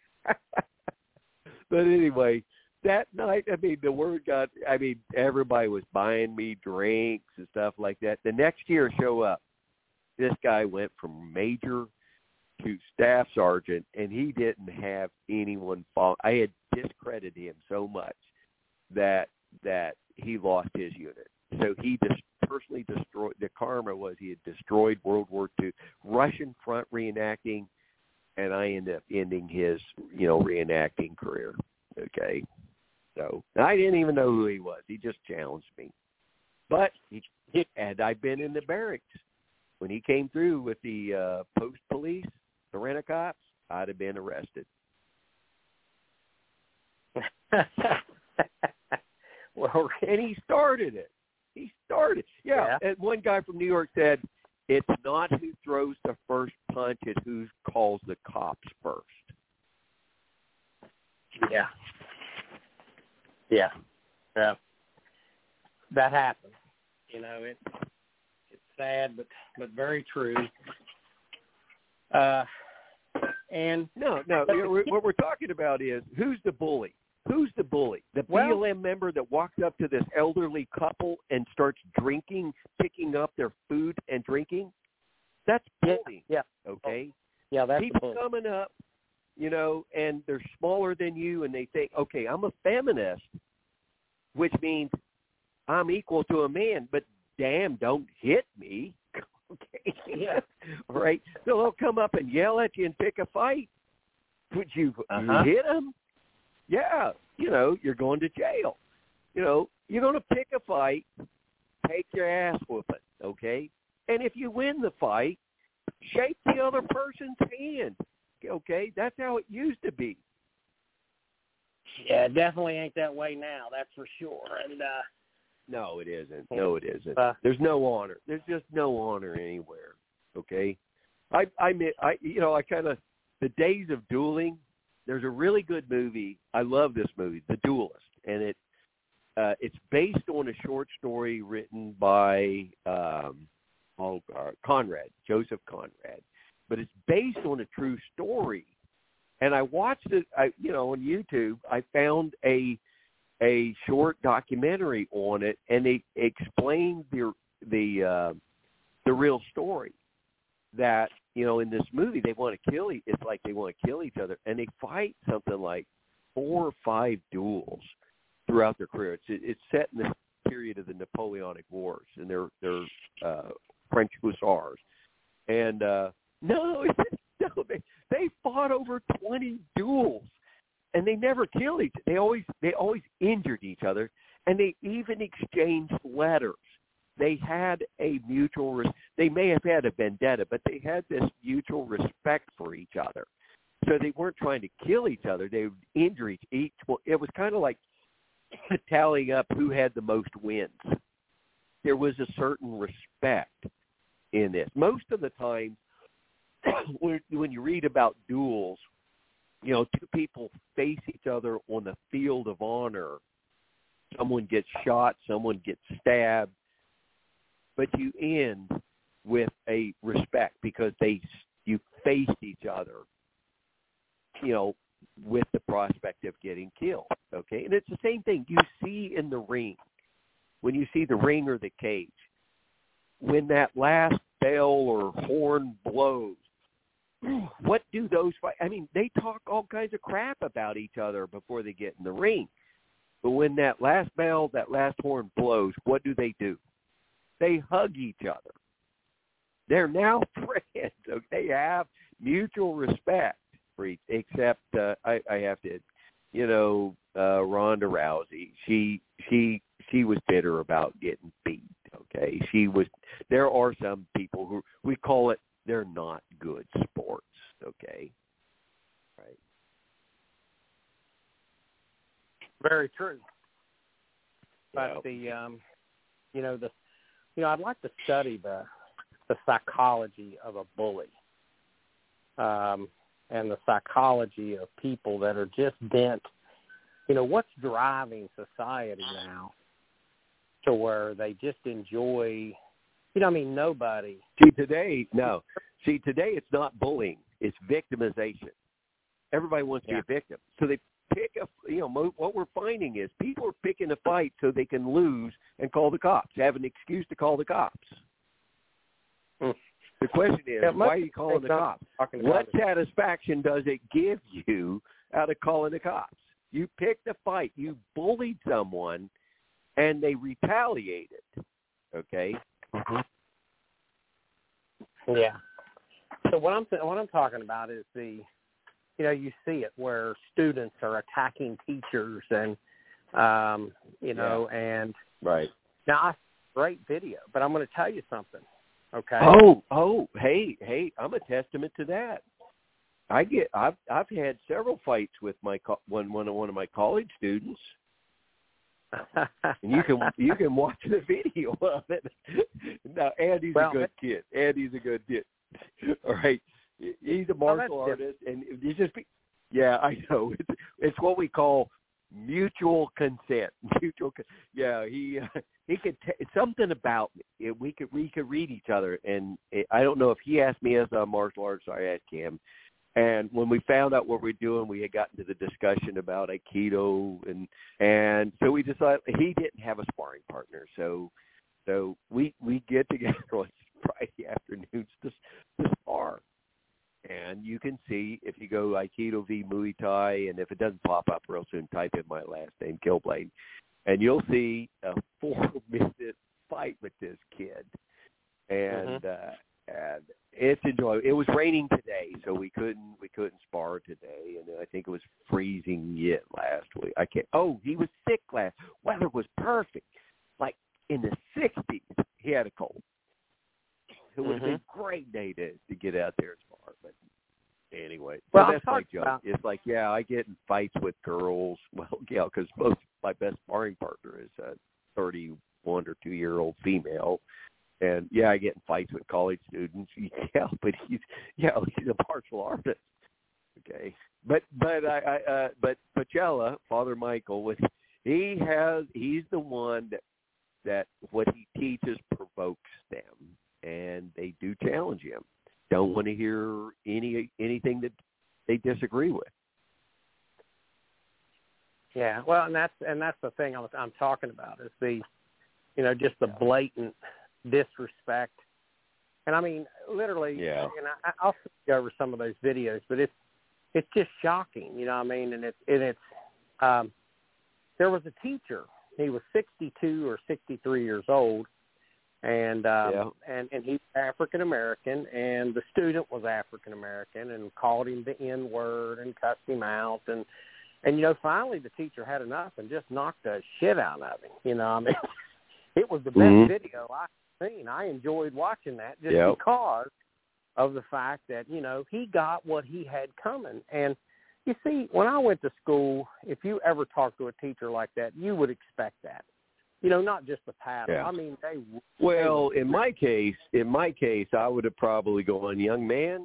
But anyway, that night, I mean, the word got, I mean, everybody was buying me drinks and stuff like that. The next year, show up. this guy went from major to staff sergeant, and he didn't have anyone follow. I had discredited him so much that that he lost his unit. So he just personally destroyed. The karma was he had destroyed World War Two, Russian front reenacting, and I ended up ending his, you know, reenacting career. Okay, so I didn't even know who he was. He just challenged me. But he, had I been in the barracks when he came through with the uh, post police, the rent-a-cops, I'd have been arrested. Well, and he started it. He started. Yeah. yeah. And one guy from New York said, "It's not who throws the first punch; it's who calls the cops first." Yeah. Yeah. Yeah. That happens. You know, it it's sad, but but very true. Uh, and no, no. What we're talking about is who's the bully. Who's the bully? The well, B L M member that walks up to this elderly couple and starts drinking, picking up their food and drinking? That's bullying. Yeah. Okay? Yeah, that's people coming up, you know, and they're smaller than you, and they think, okay, I'm a feminist, which means I'm equal to a man, but damn, don't hit me. Okay? Yeah. Right? So they'll come up and yell at you and pick a fight. Would you, uh-huh. you hit them? Yeah, you know, you're going to jail. You know, you're going to pick a fight, take your ass whooping, okay? And if you win the fight, shake the other person's hand, okay? That's how it used to be. Yeah, it definitely ain't that way now, that's for sure. And uh, no, it isn't. No, it isn't. Uh, There's no honor. There's just no honor anywhere, okay? I, I, I you know, I kind of, the days of dueling, there's a really good movie. I love this movie, The Duelist, and it uh, it's based on a short story written by um, oh, uh, Conrad, Joseph Conrad, but it's based on a true story. And I watched it, I, you know, on YouTube. I found a a short documentary on it, and they explained the the uh, the real story. That, you know, in this movie, they want to kill, it's like they want to kill each other, and they fight something like four or five duels throughout their career. It's it's set in the period of the Napoleonic Wars, and they're they're uh, French hussars. And uh, no, no, they they fought over twenty duels, and they never killed each. They always they always injured each other, and they even exchanged letters. They had a mutual, res- they may have had a vendetta, but they had this mutual respect for each other. So they weren't trying to kill each other. They would injure each, each well, it was kind of like tallying up who had the most wins. There was a certain respect in this. Most of the time, when, when you read about duels, you know, two people face each other on the field of honor. Someone gets shot, someone gets stabbed. But you end with a respect because they you faced each other, you know, with the prospect of getting killed, okay? And it's the same thing you see in the ring. When you see the ring or the cage, when that last bell or horn blows, what do those fight? I mean, they talk all kinds of crap about each other before they get in the ring. But when that last bell, that last horn blows, what do they do? They hug each other. They're now friends. So they have mutual respect for each. Except uh, I, I have to, you know, uh, Ronda Rousey. She she she was bitter about getting beat. Okay, she was. There are some people who we call it. They're not good sports. Okay, right. Very true. But Yeah. the um, you know the. You know, I'd like to study the the psychology of a bully um, and the psychology of people that are just bent. You know, what's driving society now to where they just enjoy, you know, I mean, nobody. See, today, no. See, today it's not bullying. It's victimization. Everybody wants to yeah. be a victim. So they pick a, you know, mo- what we're finding is people are picking a fight so they can lose and call the cops, have an excuse to call the cops. Mm. The question is, yeah, why are you calling the cops? What satisfaction does it give you out of calling the cops? You picked a fight. You bullied someone, and they retaliated. Okay. Mm-hmm. Yeah. So what I'm what I'm talking about is the, you know, you see it where students are attacking teachers, and um, you know, yeah. and right now I great video, but I'm going to tell you something. Okay. Oh, oh, hey, hey, I'm a testament to that. I get, I've, I've had several fights with my one, one, one of my college students, and you can, you can watch the video of it. Now, Andy's well, a good kid. Andy's a good kid. All right, he's a martial oh, artist, and you just, be, yeah, I know. It's, it's what we call mutual consent. Mutual, yeah. He uh, he could t- something about me. We could we could read each other, and it, I don't know if he asked me as a martial artist, so I asked him. And when we found out what we're doing, we had gotten to the discussion about Aikido, and and so we decided he didn't have a sparring partner, so so we we get together on Friday afternoons to, to spar. And you can see if you go Aikido v Muay Thai, and if it doesn't pop up real soon, type in my last name, Kilblade, and you'll see a four-minute fight with this kid. And mm-hmm. uh, and it's enjoyable. It was raining today, so we couldn't we couldn't spar today, and I think it was freezing yet last week. I can't. Oh, he was sick last. Weather was perfect, like in the sixties. He had a cold. It would have mm-hmm. been a great day to, to get out there and spar. But anyway, so well, that's my joke. About... It's like, yeah, I get in fights with girls. Well, yeah, because most my best sparring partner is a thirty-one or two-year-old female. And, yeah, I get in fights with college students. Yeah, but he's, yeah, he's a martial artist. Okay. But, but, I, I uh, but Pachella, Father Michael, with, he has, he's the one that, that what he teaches provokes them. And they do challenge him. Don't want to hear any anything that they disagree with. Yeah, well, and that's and that's the thing I'm, I'm talking about is the, you know, just the blatant disrespect. And I mean, literally, yeah. and I, I'll go over some of those videos, but it's it's just shocking, you know what I mean? And it's and it's um, there was a teacher. He was sixty-two or sixty-three years old. And um, yeah. and and he's African American, and the student was African American, and called him the N word and cussed him out, and and you know finally the teacher had enough and just knocked the shit out of him. You know, I mean, it was the best mm-hmm. video I've seen. I enjoyed watching that just yep. because of the fact that you know he got what he had coming. And you see, when I went to school, if you ever talked to a teacher like that, you would expect that. You know, not just the paddle. Yeah. I mean, they. Well, they in my case, in my case, I would have probably gone, young man,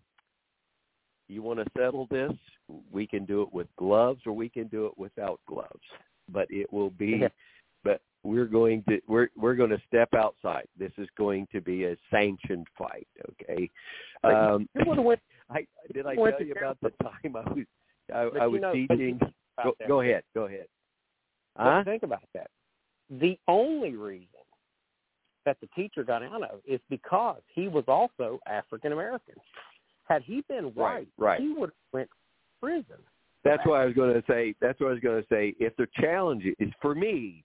you want to settle this? We can do it with gloves, or we can do it without gloves. But it will be. Yeah. But we're going to we're we're going to step outside. This is going to be a sanctioned fight. Okay. Um, went, I did I tell you about the time I was I, I was know, teaching? Go, go ahead. Go ahead. Huh? Think about that. The only reason that the teacher got out of is because he was also African American. Had he been white, right, right. he would have went to prison. That's what I was going to say. That's what I was going to say. If the challenge is for me,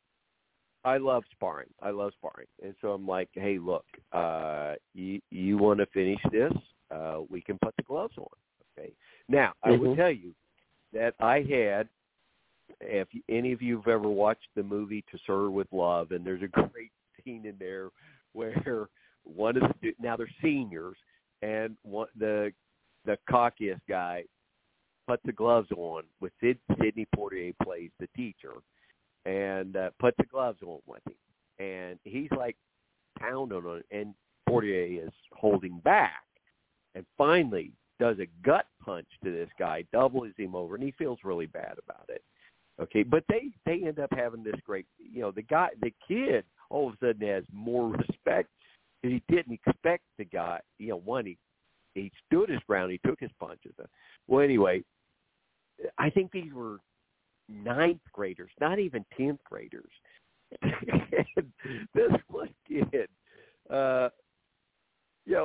I love sparring. I love sparring, and so I'm like, hey, look, uh, you you want to finish this? Uh, we can put the gloves on. Okay. Now I mm-hmm. will tell you that I had. If any of you have ever watched the movie To Sir with Love, and there's a great scene in there where one of the now they're seniors, and one the the cockiest guy puts the gloves on with Sid, Sidney Poitier plays the teacher, and uh, puts the gloves on with him, and he's like pounding on it, and Poitier is holding back, and finally does a gut punch to this guy, doubles him over, and he feels really bad about it. Okay, but they, they end up having this great, you know, the guy, the kid all of a sudden has more respect because he didn't expect the guy, you know, one, he, he stood his ground, he took his punches. Well, anyway, I think these were ninth graders, not even tenth graders. This one kid, uh, yeah,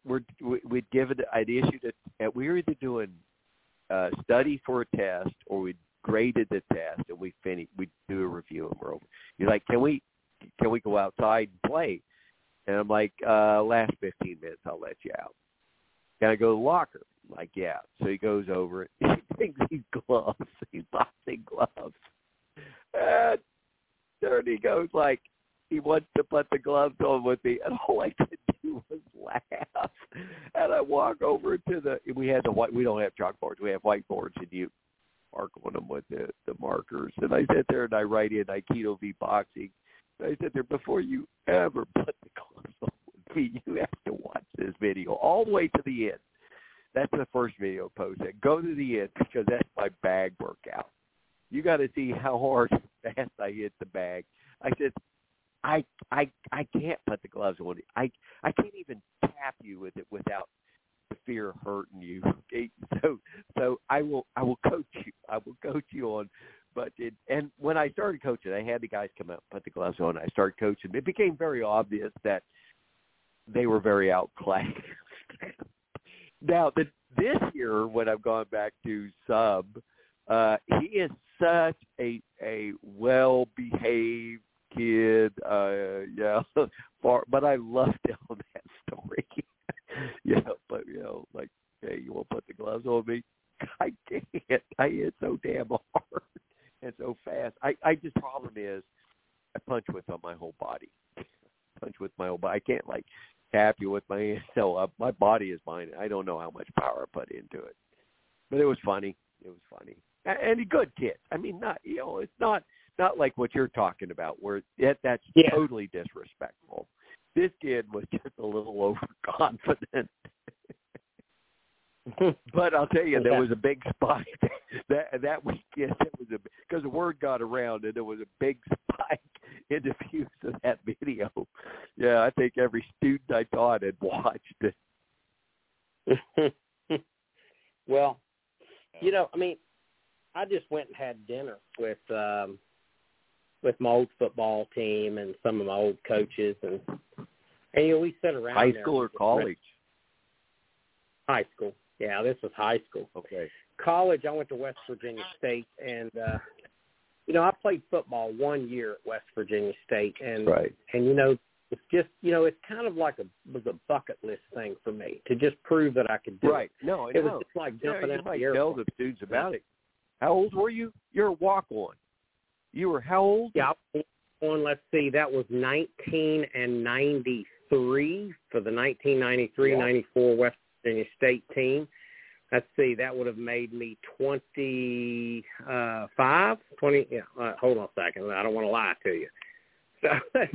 we're we, we'd given I'd issued it, and we were either doing uh, study for a test or we graded the test, and we finished. We'd do a review and we're over. You're like, can we can we go outside and play? And I'm like, uh, last fifteen minutes, I'll let you out. Can I go to the locker? I'm like, yeah. So he goes over. He brings these gloves, these boxing gloves. And there he goes, like, he wants to put the gloves on with me, and all I could do was laugh. And I walk over to the, we had the white, we don't have chalkboards, we have whiteboards, and you mark on them with the, the markers. And I sit there and I write in Aikido v. Boxing. And I sit there, before you ever put the gloves on with me, you have to watch this video all the way to the end. That's the first video posted. Go to the end, because that's my bag workout. You got to see how hard and fast I hit the bag. I said, I I I can't put the gloves on. I I can't even tap you with it without the fear of hurting you. Okay? So so I will I will coach you. I will coach you on. But it, and when I started coaching, I had the guys come out and put the gloves on. I started coaching. It became very obvious that they were very outclassed. Now, the, this year, when I've gone back to sub, uh, he is such a a well-behaved kid. Uh, yeah, far, but I love telling that story. Yeah, but you know, like, hey, you want to put the gloves on me? I can't. I hit so damn hard and so fast. I, I just problem is I punch with on my whole body. Punch with my whole body. I can't like tap you with my hand. So uh, my body is mine. I don't know how much power I put into it, but it was funny. It was funny. And a good kid. I mean, not you know, it's not not like what you're talking about, where it, that's yeah. totally disrespectful. This kid was just a little overconfident. But I'll tell you, there was a big spike that that weekend. It was a because the word got around, and there was a big spike in the views of that video. Yeah, I think every student I taught had watched it. Well, you know, I mean, I just went and had dinner with um, with my old football team and some of my old coaches, and and you know, we sat around. High there school or college? High school. Yeah, this was high school. Okay. College, I went to West Virginia State, and uh, you know, I played football one year at West Virginia State, and right. and you know, it's just you know, it's kind of like a was a bucket list thing for me to just prove that I could do right. it. No, I it know. was just like jumping yeah, you out might the airplane. tell the students about it. How old were you? You're a walk-on. You were how old? Yeah, on. Let's see, that was nineteen and ninety-three for the nineteen ninety-three ninety-four West Virginia State team. Let's see, that would have made me twenty-five, twenty. Yeah, uh, hold on a second. I don't want to lie to you. So,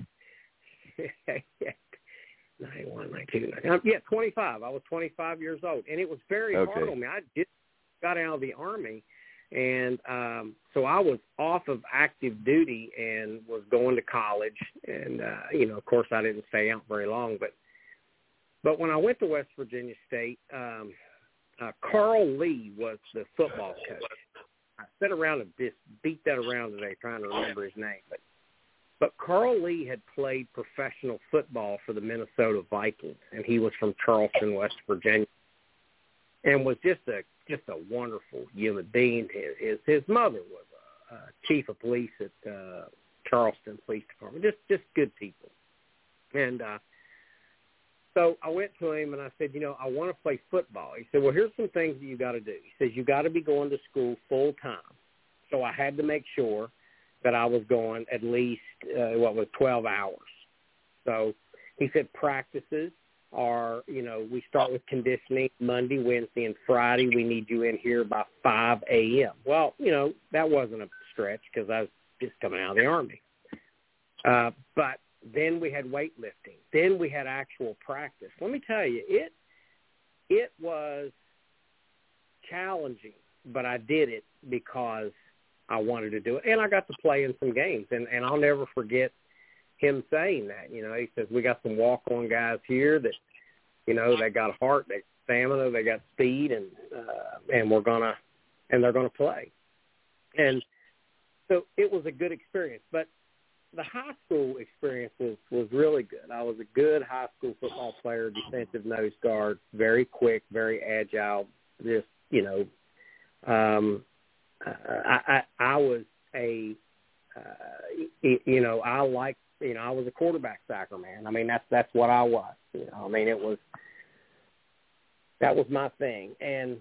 ninety-one, ninety-two, ninety, yeah, twenty-five. I was twenty-five years old, and it was very okay. hard on me. I just got out of the Army, and um, so I was off of active duty and was going to college. And, uh, you know, of course, I didn't stay out very long. But but when I went to West Virginia State, um, uh, Carl Lee was the football coach. I sat around and just beat that around today trying to remember his name. But, but Carl Lee had played professional football for the Minnesota Vikings, and he was from Charleston, West Virginia, and was just a just a wonderful human being. His his, his mother was a, a chief of police at uh, Charleston Police Department. Just just good people. And uh, so I went to him and I said, you know, I want to play football. He said, well, here's some things that you got to do. He says, you got to be going to school full time. So I had to make sure that I was going at least uh, what was twelve hours. So he said practices are, you know, we start with conditioning Monday, Wednesday, and Friday. We need you in here by five a.m. Well, you know, that wasn't a stretch because I was just coming out of the Army. Uh, but then we had weightlifting. Then we had actual practice. Let me tell you, it it was challenging, but I did it because I wanted to do it. And I got to play in some games. And, and I'll never forget him saying that. You know, he says, we got some walk-on guys here that, you know, they got heart, they got stamina, they got speed, and uh, and we're going to, and they're going to play. And so it was a good experience. But the high school experience was, was really good. I was a good high school football player, defensive nose guard, very quick, very agile. Just, you know, um, I, I, I was a, uh, you know, I like, you know, I was a quarterback sacker, man. I mean, that's that's what I was. You know, I mean, it was that was my thing. And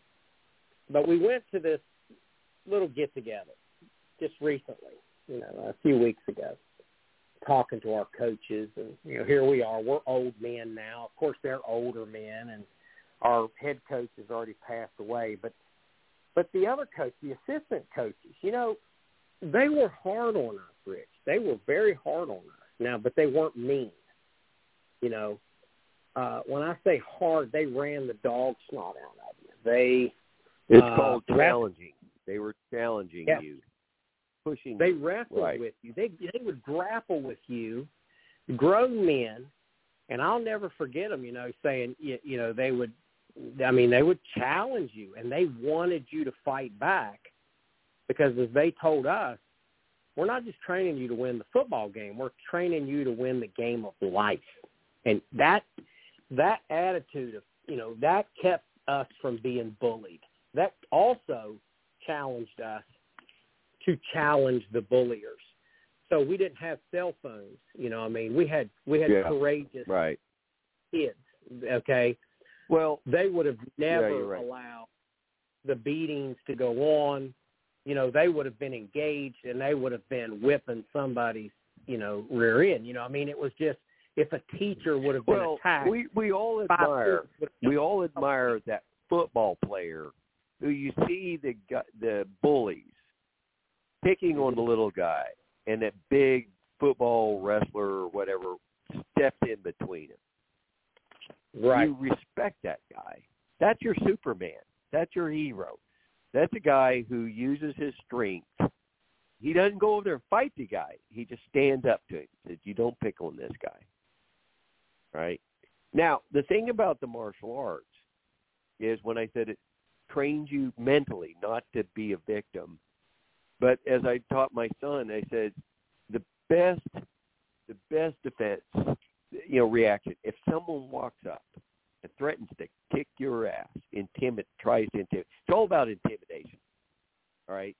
but we went to this little get together just recently, you know, a few weeks ago, talking to our coaches, and you know, here we are. We're old men now. Of course, they're older men, and our head coach has already passed away. But but the other coach, the assistant coaches, you know, they were hard on us, Rich. They were very hard on us. Now, but they weren't mean. You know, uh, when I say hard, they ran the dog snot out of you. They it's uh, called challenging. They were challenging yeah. you, pushing. They wrestled right. with you. They they would grapple with you, grown men, and I'll never forget them. You know, saying you, you know they would. I mean, they would challenge you, and they wanted you to fight back because, as they told us, we're not just training you to win the football game. We're training you to win the game of life. And that that attitude of, you know, that kept us from being bullied. That also challenged us to challenge the bulliers. So we didn't have cell phones. You know, I mean, we had we had yeah. courageous right. kids. Okay. Well, they would have never yeah, right. allowed the beatings to go on. You know, they would have been engaged, and they would have been whipping somebody's, you know, rear end. You know, I mean, it was just, if a teacher would have been well, attacked. we we all admire we all admire that football player who you see the the bullies picking on the little guy, and that big football wrestler or whatever stepped in between them. Right. You respect that guy. That's your Superman. That's your hero. That's a guy who uses his strength. He doesn't go over there and fight the guy. He just stands up to him and says, you don't pick on this guy. Right? Now, the thing about the martial arts is, when I said it trains you mentally not to be a victim, but as I taught my son, I said the best the best defense, you know, reaction, if someone walks up and threatens to kick your ass, intimidate, tries to intimidate. It's all about intimidation, all right?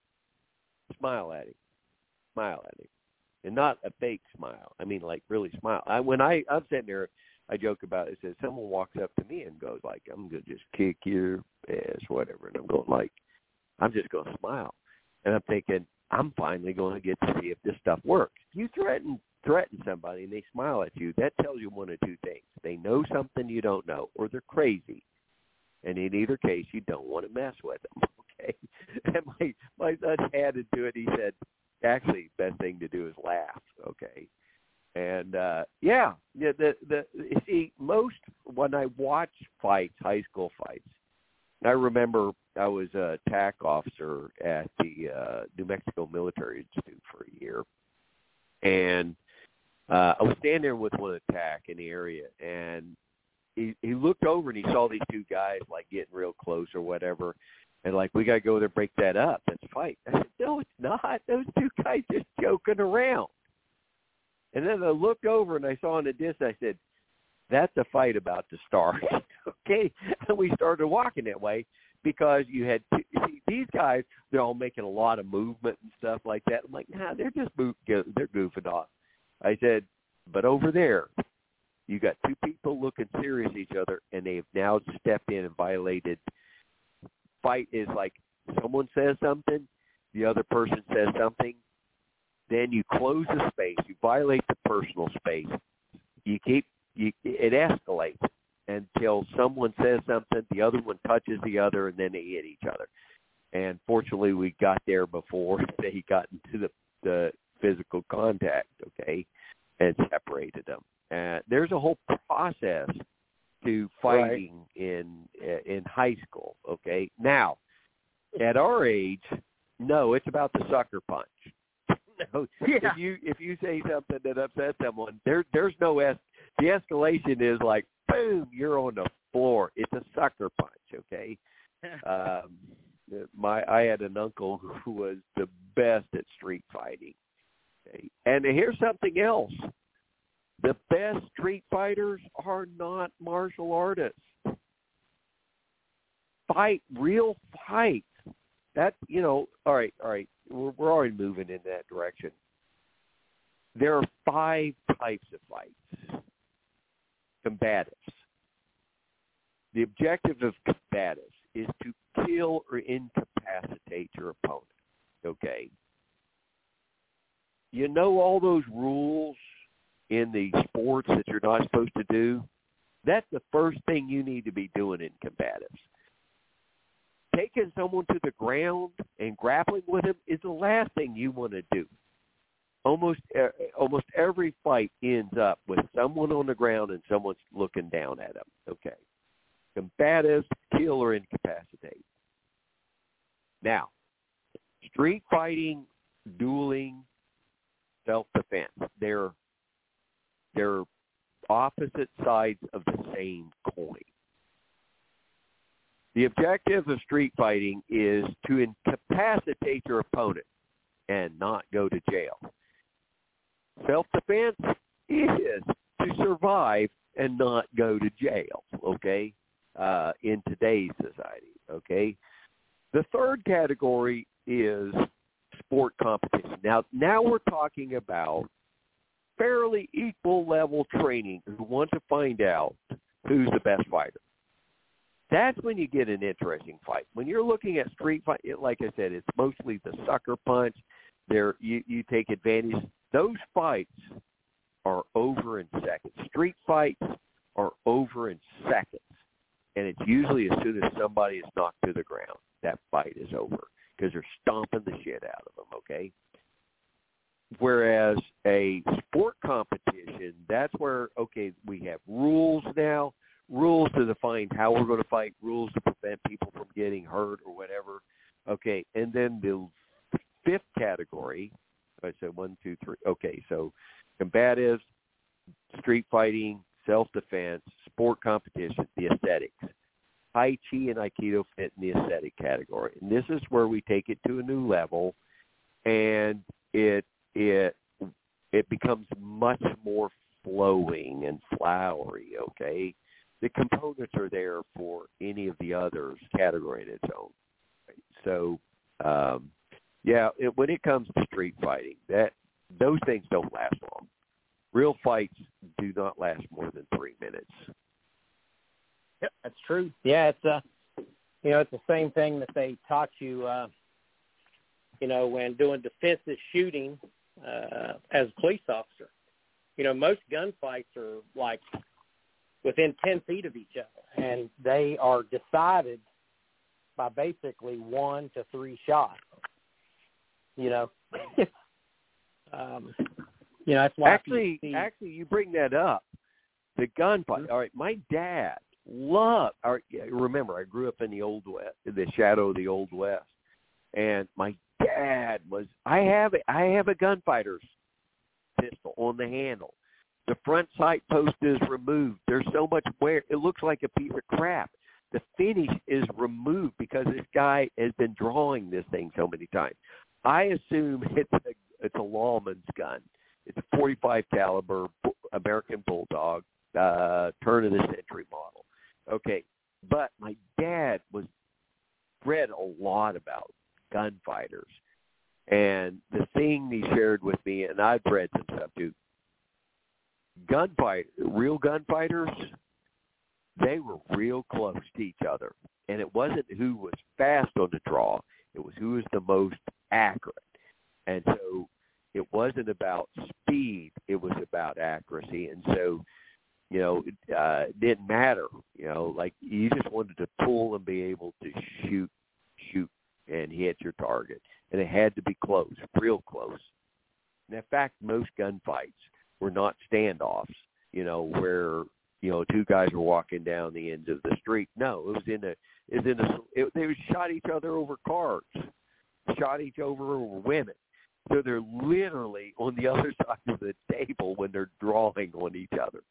Smile at him. Smile at him. And not a fake smile. I mean, like, really smile. I, when I, I'm sitting there, I joke about it. It says, someone walks up to me and goes like, I'm going to just kick your ass, whatever. And I'm going like, I'm just going to smile. And I'm thinking, I'm finally going to get to see if this stuff works. You threaten threaten somebody and they smile at you, that tells you one of two things. They know something you don't know, or they're crazy. And in either case, you don't want to mess with them, okay? And my, my son added to it. He said, actually, the best thing to do is laugh, okay? And, uh, yeah, the, the, the, you see, most, when I watch fights, high school fights, I remember I was a T A C officer at the uh, New Mexico Military Institute for a year. And uh, I was standing there with one of the T A C in the area, and he, he looked over and he saw these two guys, like, getting real close or whatever. And, like, we got to go there and break that up. That's a fight. I said, no, it's not. Those two guys just joking around. And then I looked over and I saw in the distance, I said, that's a fight about to start. Okay? And we started walking that way because you had two, see, these guys, they're all making a lot of movement and stuff like that. I'm like, nah, they're just move, they're goofing off. I said, but over there, you got two people looking serious at each other, and they've now stepped in and violated. Fight is like someone says something, the other person says something, then you close the space, you violate the personal space, you keep, you, it escalates until someone says something, the other one touches the other, and then they hit each other. And fortunately, we got there before they got into the, the physical contact, okay, and separated them. Uh, there's a whole process to fighting right. in in high school, okay? Now, at our age, no, it's about the sucker punch. No, yeah. If you if you say something that upsets someone, there there's no es- the escalation is like boom, you're on the floor. It's a sucker punch, okay? um, my I had an uncle who was the best at street fighting. Okay? And here's something else. The best street fighters are not martial artists. Fight real fights. That, you know, all right, all right. We're, we're already moving in that direction. There are five types of fights. Combatives. The objective of combatives is to kill or incapacitate your opponent. Okay? You know all those rules in the sports that you're not supposed to do? That's the first thing you need to be doing in combatives. Taking someone to the ground and grappling with him is the last thing you want to do. Almost uh, almost every fight ends up with someone on the ground and someone's looking down at him. Okay. Combatives, kill or incapacitate. Now, street fighting, dueling, self-defense, they're, they're opposite sides of the same coin. The objective of street fighting is to incapacitate your opponent and not go to jail. Self-defense is to survive and not go to jail, okay, uh, in today's society, okay? The third category is sport competition. Now, now we're talking about fairly equal level training who want to find out who's the best fighter. That's when you get an interesting fight. When you're looking at street fight, like I said, it's mostly the sucker punch. There, you, you take advantage. Those fights are over in seconds. Street fights are over in seconds. And it's usually as soon as somebody is knocked to the ground, that fight is over because they're stomping the shit out of them, okay? Whereas a sport competition, that's where, okay, we have rules now, rules to define how we're going to fight, rules to prevent people from getting hurt or whatever. Okay, and then the fifth category, I said one, two, three. Okay, so combatives, street fighting, self-defense, sport competition, the aesthetics. Tai Chi and Aikido fit in the aesthetic category. And this is where we take it to a new level, and it it it becomes much more flowing and flowery, okay? The components are there for any of the others category in its own. So, um, yeah, it, when it comes to street fighting, that those things don't last long. Real fights do not last more than three minutes. Yep, that's true. Yeah, it's uh, you know, it's the same thing that they taught you, uh, you know, when doing defensive shooting uh, as a police officer. You know, most gunfights are like within ten feet of each other, and they are decided by basically one to three shots. You know, um, you know that's why. Actually, see... actually, you bring that up. The gunfight. Mm-hmm. All right, my dad loved. All right, yeah, remember, I grew up in the old west, the shadow of the old west, and my dad was. I have a, I have a gunfighter's pistol on the handle. The front sight post is removed. There's so much wear. It looks like a piece of crap. The finish is removed because this guy has been drawing this thing so many times. I assume it's a, it's a lawman's gun. It's a forty-five caliber American Bulldog, uh, turn of the century model. Okay, but my dad was read a lot about gunfighters, and the thing he shared with me, and I've read some stuff too. Gunfight, real gunfighters, they were real close to each other, and it wasn't who was fast on the draw; it was who was the most accurate. And so, it wasn't about speed; it was about accuracy. And so, you know, it, uh, it didn't matter. You know, like you just wanted to pull and be able to shoot, shoot, and hit your target, and it had to be close, real close. And in fact, most gunfights were not standoffs, you know, where, you know, two guys were walking down the ends of the street. No, it was in a, it was in a, it, they shot each other over cars, shot each other over women. So they're literally on the other side of the table when they're drawing on each other.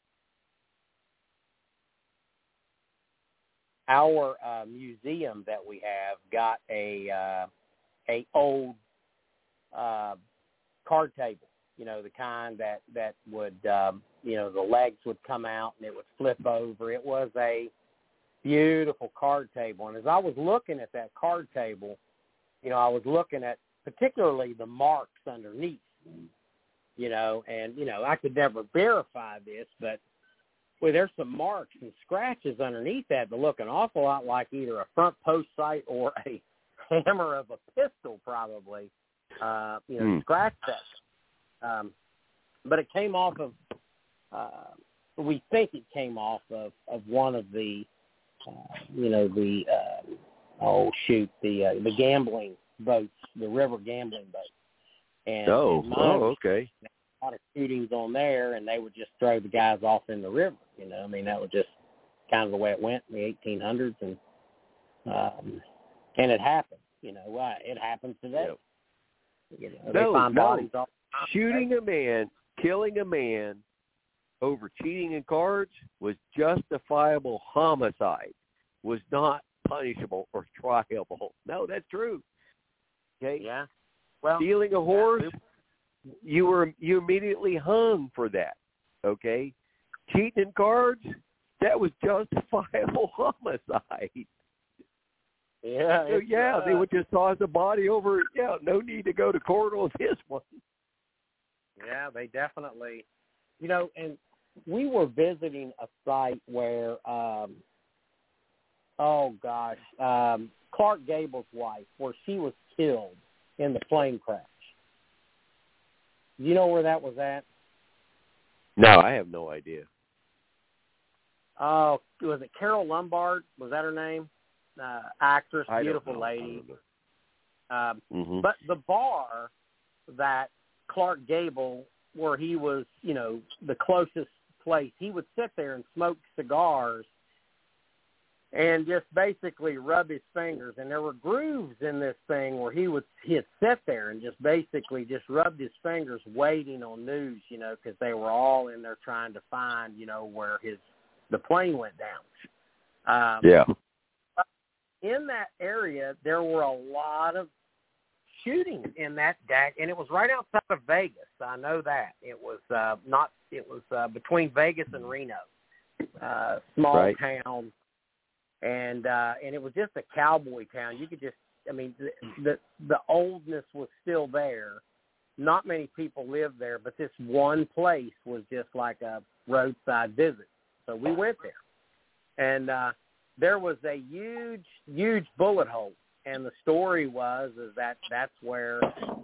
Our uh, museum that we have got a uh, a old uh, card table you know, the kind that, that would, um, you know, the legs would come out and it would flip over. It was a beautiful card table. And as I was looking at that card table, you know, I was looking at particularly the marks underneath, you know, and, you know, I could never verify this, but well, there's some marks and scratches underneath that that look an awful lot like either a front post sight or a hammer of a pistol, probably, uh, you know, mm. scratch that. Um, but it came off of, uh, we think it came off of, of one of the, uh, you know, the, uh, oh, shoot, the uh, the gambling boats, the river gambling boats. And, oh, and oh, okay. A lot of shootings on there, and they would just throw the guys off in the river. You know, I mean, that was just kind of the way it went in the eighteen hundreds, and um, and it happened. You know, uh, it happens today. Yep. You know, no, they find no. bodies all Shooting a man, killing a man over cheating in cards was justifiable homicide, was not punishable or triable. No, that's true. Okay. Yeah. Well, stealing a horse. Yeah. You were you immediately hung for that, okay? Cheating in cards, that was justifiable homicide. Yeah, so yeah, uh, they would just toss the body over. Yeah, no need to go to court on this one. Yeah, they definitely, you know, and we were visiting a site where, um, oh gosh, um, Clark Gable's wife, where she was killed in the plane crash. Do you know where that was at? No, I have no idea. Oh, uh, was it Carol Lombard? Was that her name? Uh, actress, I beautiful don't know. lady. I don't know. Um, mm-hmm. But the bar that Clark Gable, where he was, you know, the closest place, he would sit there and smoke cigars and just basically rub his fingers. And there were grooves in this thing where he would he'd sit there and just basically just rubbed his fingers waiting on news, you know, because they were all in there trying to find, you know, where his the plane went down. Um, yeah. In that area, there were a lot of shootings in that dag, and it was right outside of Vegas. I know that. It was uh, not. It was uh, between Vegas and Reno, uh, small right. town. And uh, and it was just a cowboy town. You could just, I mean, the, the the oldness was still there. Not many people lived there, but this one place was just like a roadside visit. So we went there, and uh, there was a huge, huge bullet hole. And the story was is that that's where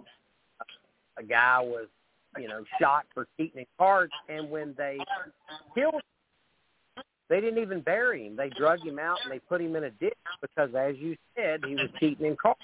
a guy was, you know, shot for cheating in cards. And when they killed, they didn't even bury him. They drug him out and they put him in a ditch because, as you said, he was cheating in cards.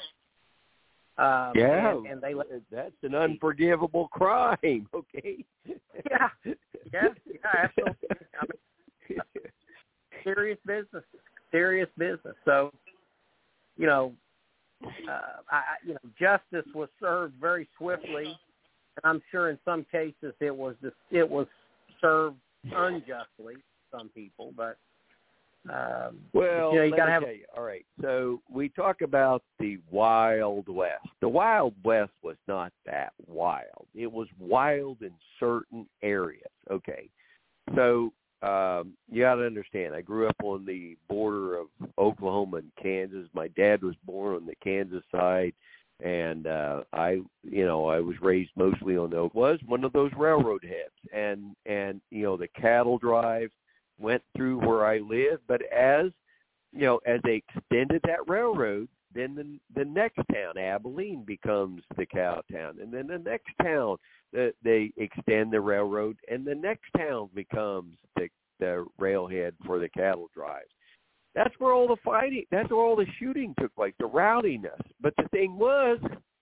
Um, yeah, and, and they let, that's an unforgivable crime. Okay. Yeah, yeah, yeah, absolutely. I mean, serious business, serious business. So, you know, uh, I, you know, justice was served very swiftly, and I'm sure in some cases it was it was served unjustly. Some people, but um, well, you know, you let gotta me have. tell you. All right, so we talk about the Wild West. The Wild West was not that wild. It was wild in certain areas. Okay, so um, you got to understand. I grew up on the border of Oklahoma and Kansas. My dad was born on the Kansas side, and uh, I, you know, I was raised mostly on the was one of those railroad heads, and and you know the cattle drives went through where I lived, but as you know, as they extended that railroad, then the the next town, Abilene, becomes the cow town, and then the next town, the, they extend the railroad, and the next town becomes the the railhead for the cattle drives. That's where all the fighting, that's where all the shooting took place, the rowdiness. But the thing was,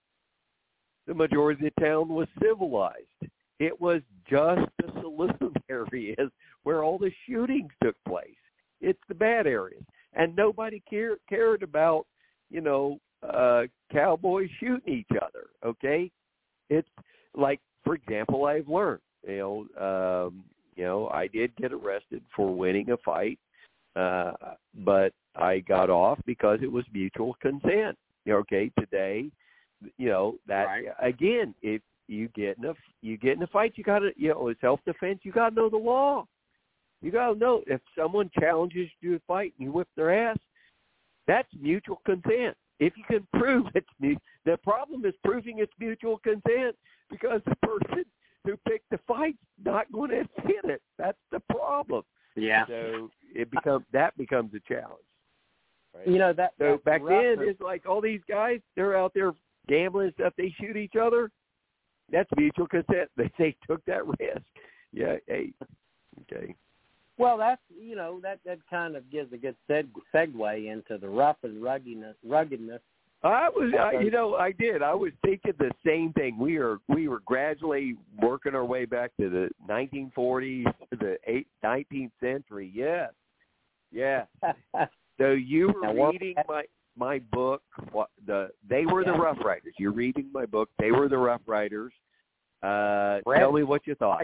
the majority of the town was civilized. It was just the saloon areas where all the shootings took place. It's the bad areas. And nobody care, cared about, you know, uh, cowboys shooting each other, okay? It's like, for example, I've learned, you know, um, you know, I did get arrested for winning a fight, uh, but I got off because it was mutual consent. Okay, today, you know, that, right. again, if, you get in a you get in a fight, you got to, you know, self defense. You got to know the law. You got to know if someone challenges you to a fight and you whip their ass, that's mutual consent. If you can prove it's the problem is proving it's mutual consent, because the person who picked the fight's not going to admit it. That's the problem. Yeah. So it becomes that becomes a challenge. Right? You know that. So back then, rougher. it's like all these guys, they're out there gambling and stuff. They shoot each other. That's mutual consent. They they took that risk. Yeah. Hey. Okay. Well, that's, you know, that, that kind of gives a good seg- segue into the rough and ruggedness. ruggedness. I was, I, you know, I did. I was thinking the same thing. We are, we were gradually working our way back to the nineteen forties, to the eight, nineteenth century. Yes, yeah. So you were now, reading my my book. What the? They were yeah. the Rough Riders. You're reading my book. They were the Rough Riders. Uh, tell me what you thought.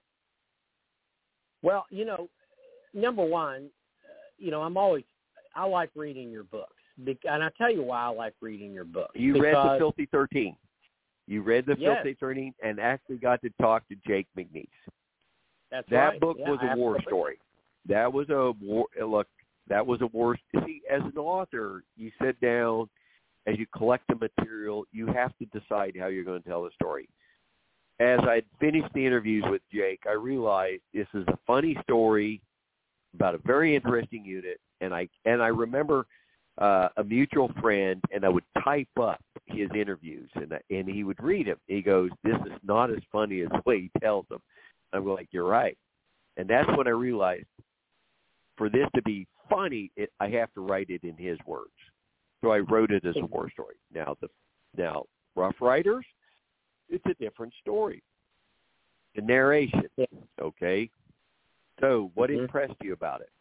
Well, you know, number one, uh, you know, I'm always, I like reading your books. And I'll tell you why I like reading your books. You because, read The Filthy thirteen. You read The yes. Filthy thirteen and actually got to talk to Jake McNeese. That's that right. book yeah, was a absolutely. war story. That was a war, look, that was a war. See, as an author, you sit down, as you collect the material, you have to decide how you're going to tell the story. As I finished the interviews with Jake, I realized this is a funny story about a very interesting unit, and I and I remember uh, a mutual friend, and I would type up his interviews, and I, and he would read them. He goes, "This is not as funny as the way he tells them." I'm like, "You're right," and that's when I realized, for this to be funny, it, I have to write it in his words. So I wrote it as a war story. Now the now Rough Riders, it's a different story. The narration, okay. So, what mm-hmm. impressed you about it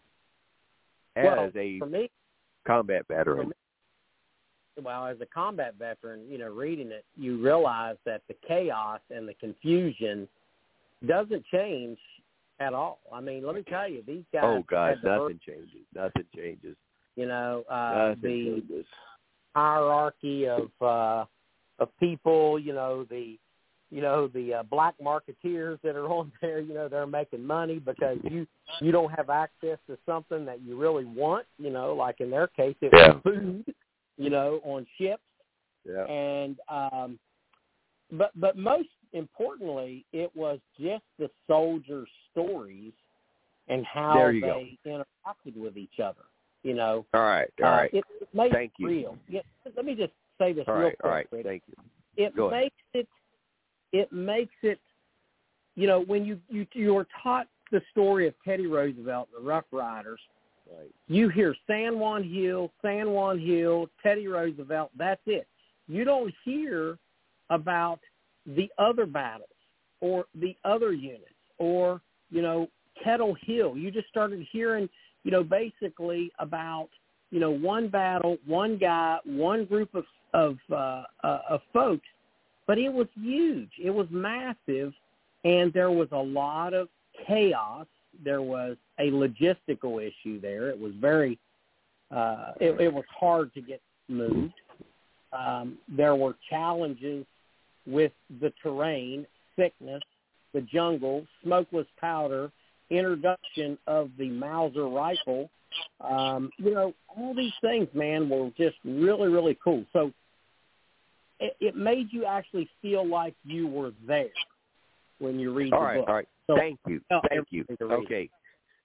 as well, a for me, combat veteran? Me, well, as a combat veteran, you know, reading it, you realize that the chaos and the confusion doesn't change at all. I mean, let me tell you, these guys. Oh, God, nothing earth, changes. Nothing changes. You know, uh, nothing the changes. hierarchy of uh, of people. You know, the you know the uh, black marketeers that are on there. You know, they're making money because you you don't have access to something that you really want. You know, like in their case, it yeah. was food. You know, on ships. Yeah. And um, but but most importantly, it was just the soldiers' stories and how there you they go. interacted with each other. You know. All right. All right. Uh, it, it makes Thank it you. real. Yeah, let me just say this all real right. quick. All right. Rick. Thank you. It Go makes ahead. it. It makes it. You know, when you you you are taught the story of Teddy Roosevelt, the Rough Riders. Right. You hear San Juan Hill, San Juan Hill, Teddy Roosevelt. That's it. You don't hear about the other battles or the other units or, you know, Kettle Hill. You just started hearing, you know, basically about, you know, one battle, one guy, one group of of, uh, uh, of folks. But it was huge. It was massive, and there was a lot of chaos. There was a logistical issue there. It was very, uh, it, it was hard to get moved. Um, there were challenges with the terrain, sickness, the jungle, smokeless powder, introduction of the Mauser rifle. Um, you know, all these things, man, were just really, really cool. So it, it made you actually feel like you were there when you read all the right, book. All right, So, Thank you. Thank you. Okay. It.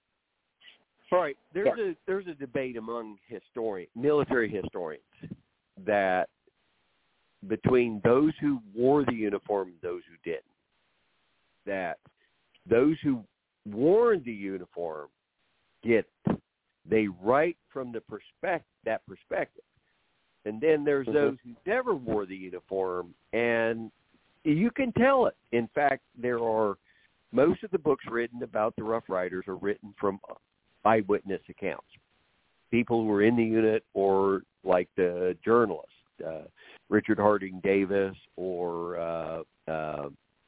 All right. There's yeah. a there's a debate among historian military historians that between those who wore the uniform and those who didn't, that those who wore the uniform get it. They write from the perspective that perspective, and then there's mm-hmm. those who never wore the uniform, and you can tell it. In fact, there are most of the books written about the Rough Riders are written from eyewitness accounts, people who were in the unit, or like the journalist uh, Richard Harding Davis or uh, uh,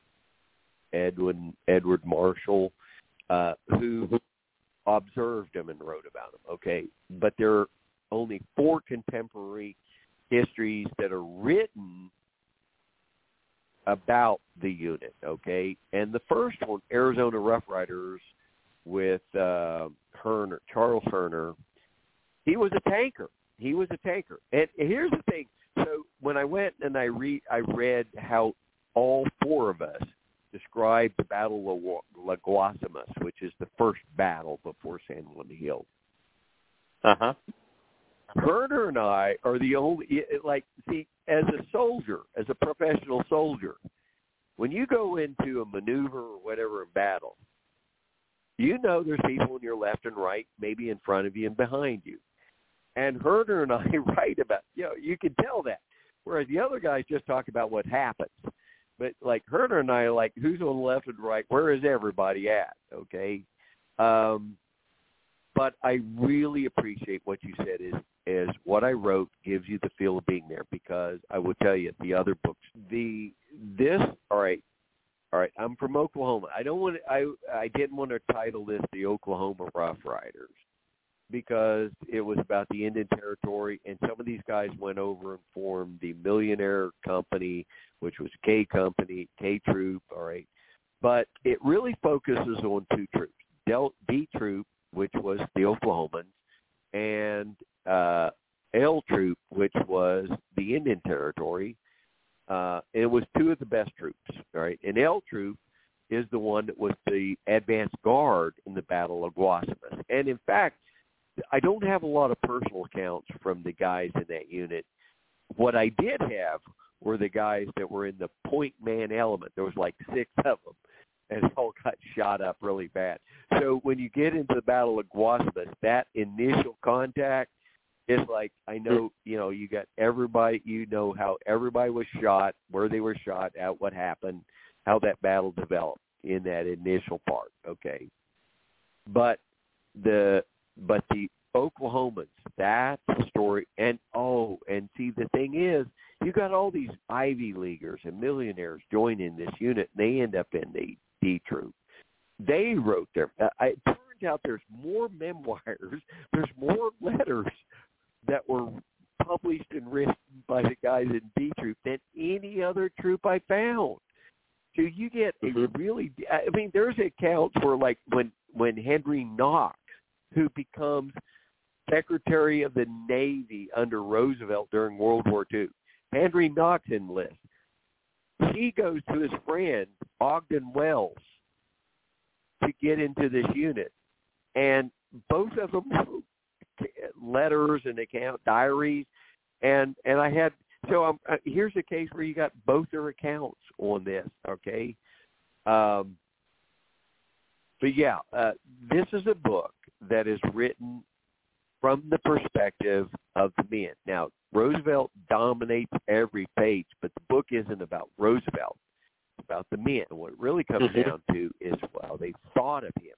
Edwin Edward Marshall, uh, who observed them and wrote about them. Okay, but there are only four contemporary histories that are written about the unit, okay? And the first one, Arizona Rough Riders with uh, Herner, Charles Herner, he was a tanker. He was a tanker. And here's the thing. So when I went and I read, I read how all four of us described the Battle of La Guasimas, which is the first battle before San Juan Hill. Uh-huh. Herner and I are the only, like, see, as a soldier, as a professional soldier, when you go into a maneuver or whatever in battle, you know there's people on your left and right, maybe in front of you and behind you. And Herner and I write about, you know, you can tell that. Whereas the other guys just talk about what happens. But, like, Herner and I are like, who's on the left and right? Where is everybody at, okay? Um, but I really appreciate what you said is, is what I wrote gives you the feel of being there, because I will tell you, the other books, the this, all right, all right, I'm from Oklahoma. I don't want to, I, I didn't want to title this the Oklahoma Rough Riders, because it was about the Indian Territory, and some of these guys went over and formed the Millionaire Company, which was K Company, K Troop, all right. But it really focuses on two troops, Del, D Troop, which was the Oklahomans, and uh, L Troop, which was the Indian Territory. Uh, it was two of the best troops, all right. And L Troop is the one that was the advance guard in the Battle of Guasimas. And, in fact, I don't have a lot of personal accounts from the guys in that unit. What I did have were the guys that were in the point man element. There was like six of them, and all got shot up really bad. So when you get into the Battle of Guasimas, that initial contact is like, I know, you know, you got everybody, you know how everybody was shot, where they were shot at, what happened, how that battle developed in that initial part, okay? But the but the Oklahomans, that's the story. And, oh, and see, the thing is, you got all these Ivy Leaguers and millionaires joining this unit, and they end up in the D Troop. They wrote their uh, – it turns out there's more memoirs, there's more letters that were published and written by the guys in D Troop than any other troop I found. So you get a really – I mean, there's accounts where, like, when, when Henry Knox, who becomes Secretary of the Navy under Roosevelt during World War Two. Henry Knox enlists. He goes to his friend, Ogden Wells, to get into this unit. And both of them wrote letters and account diaries. And, and I had – so I'm, uh, here's a case where you got both their accounts on this, okay? Um, but, yeah, uh, this is a book that is written from the perspective of the men. Now, Roosevelt dominates every page, but the book isn't about Roosevelt. It's about the men. And what it really comes mm-hmm. down to is, well, they thought of him.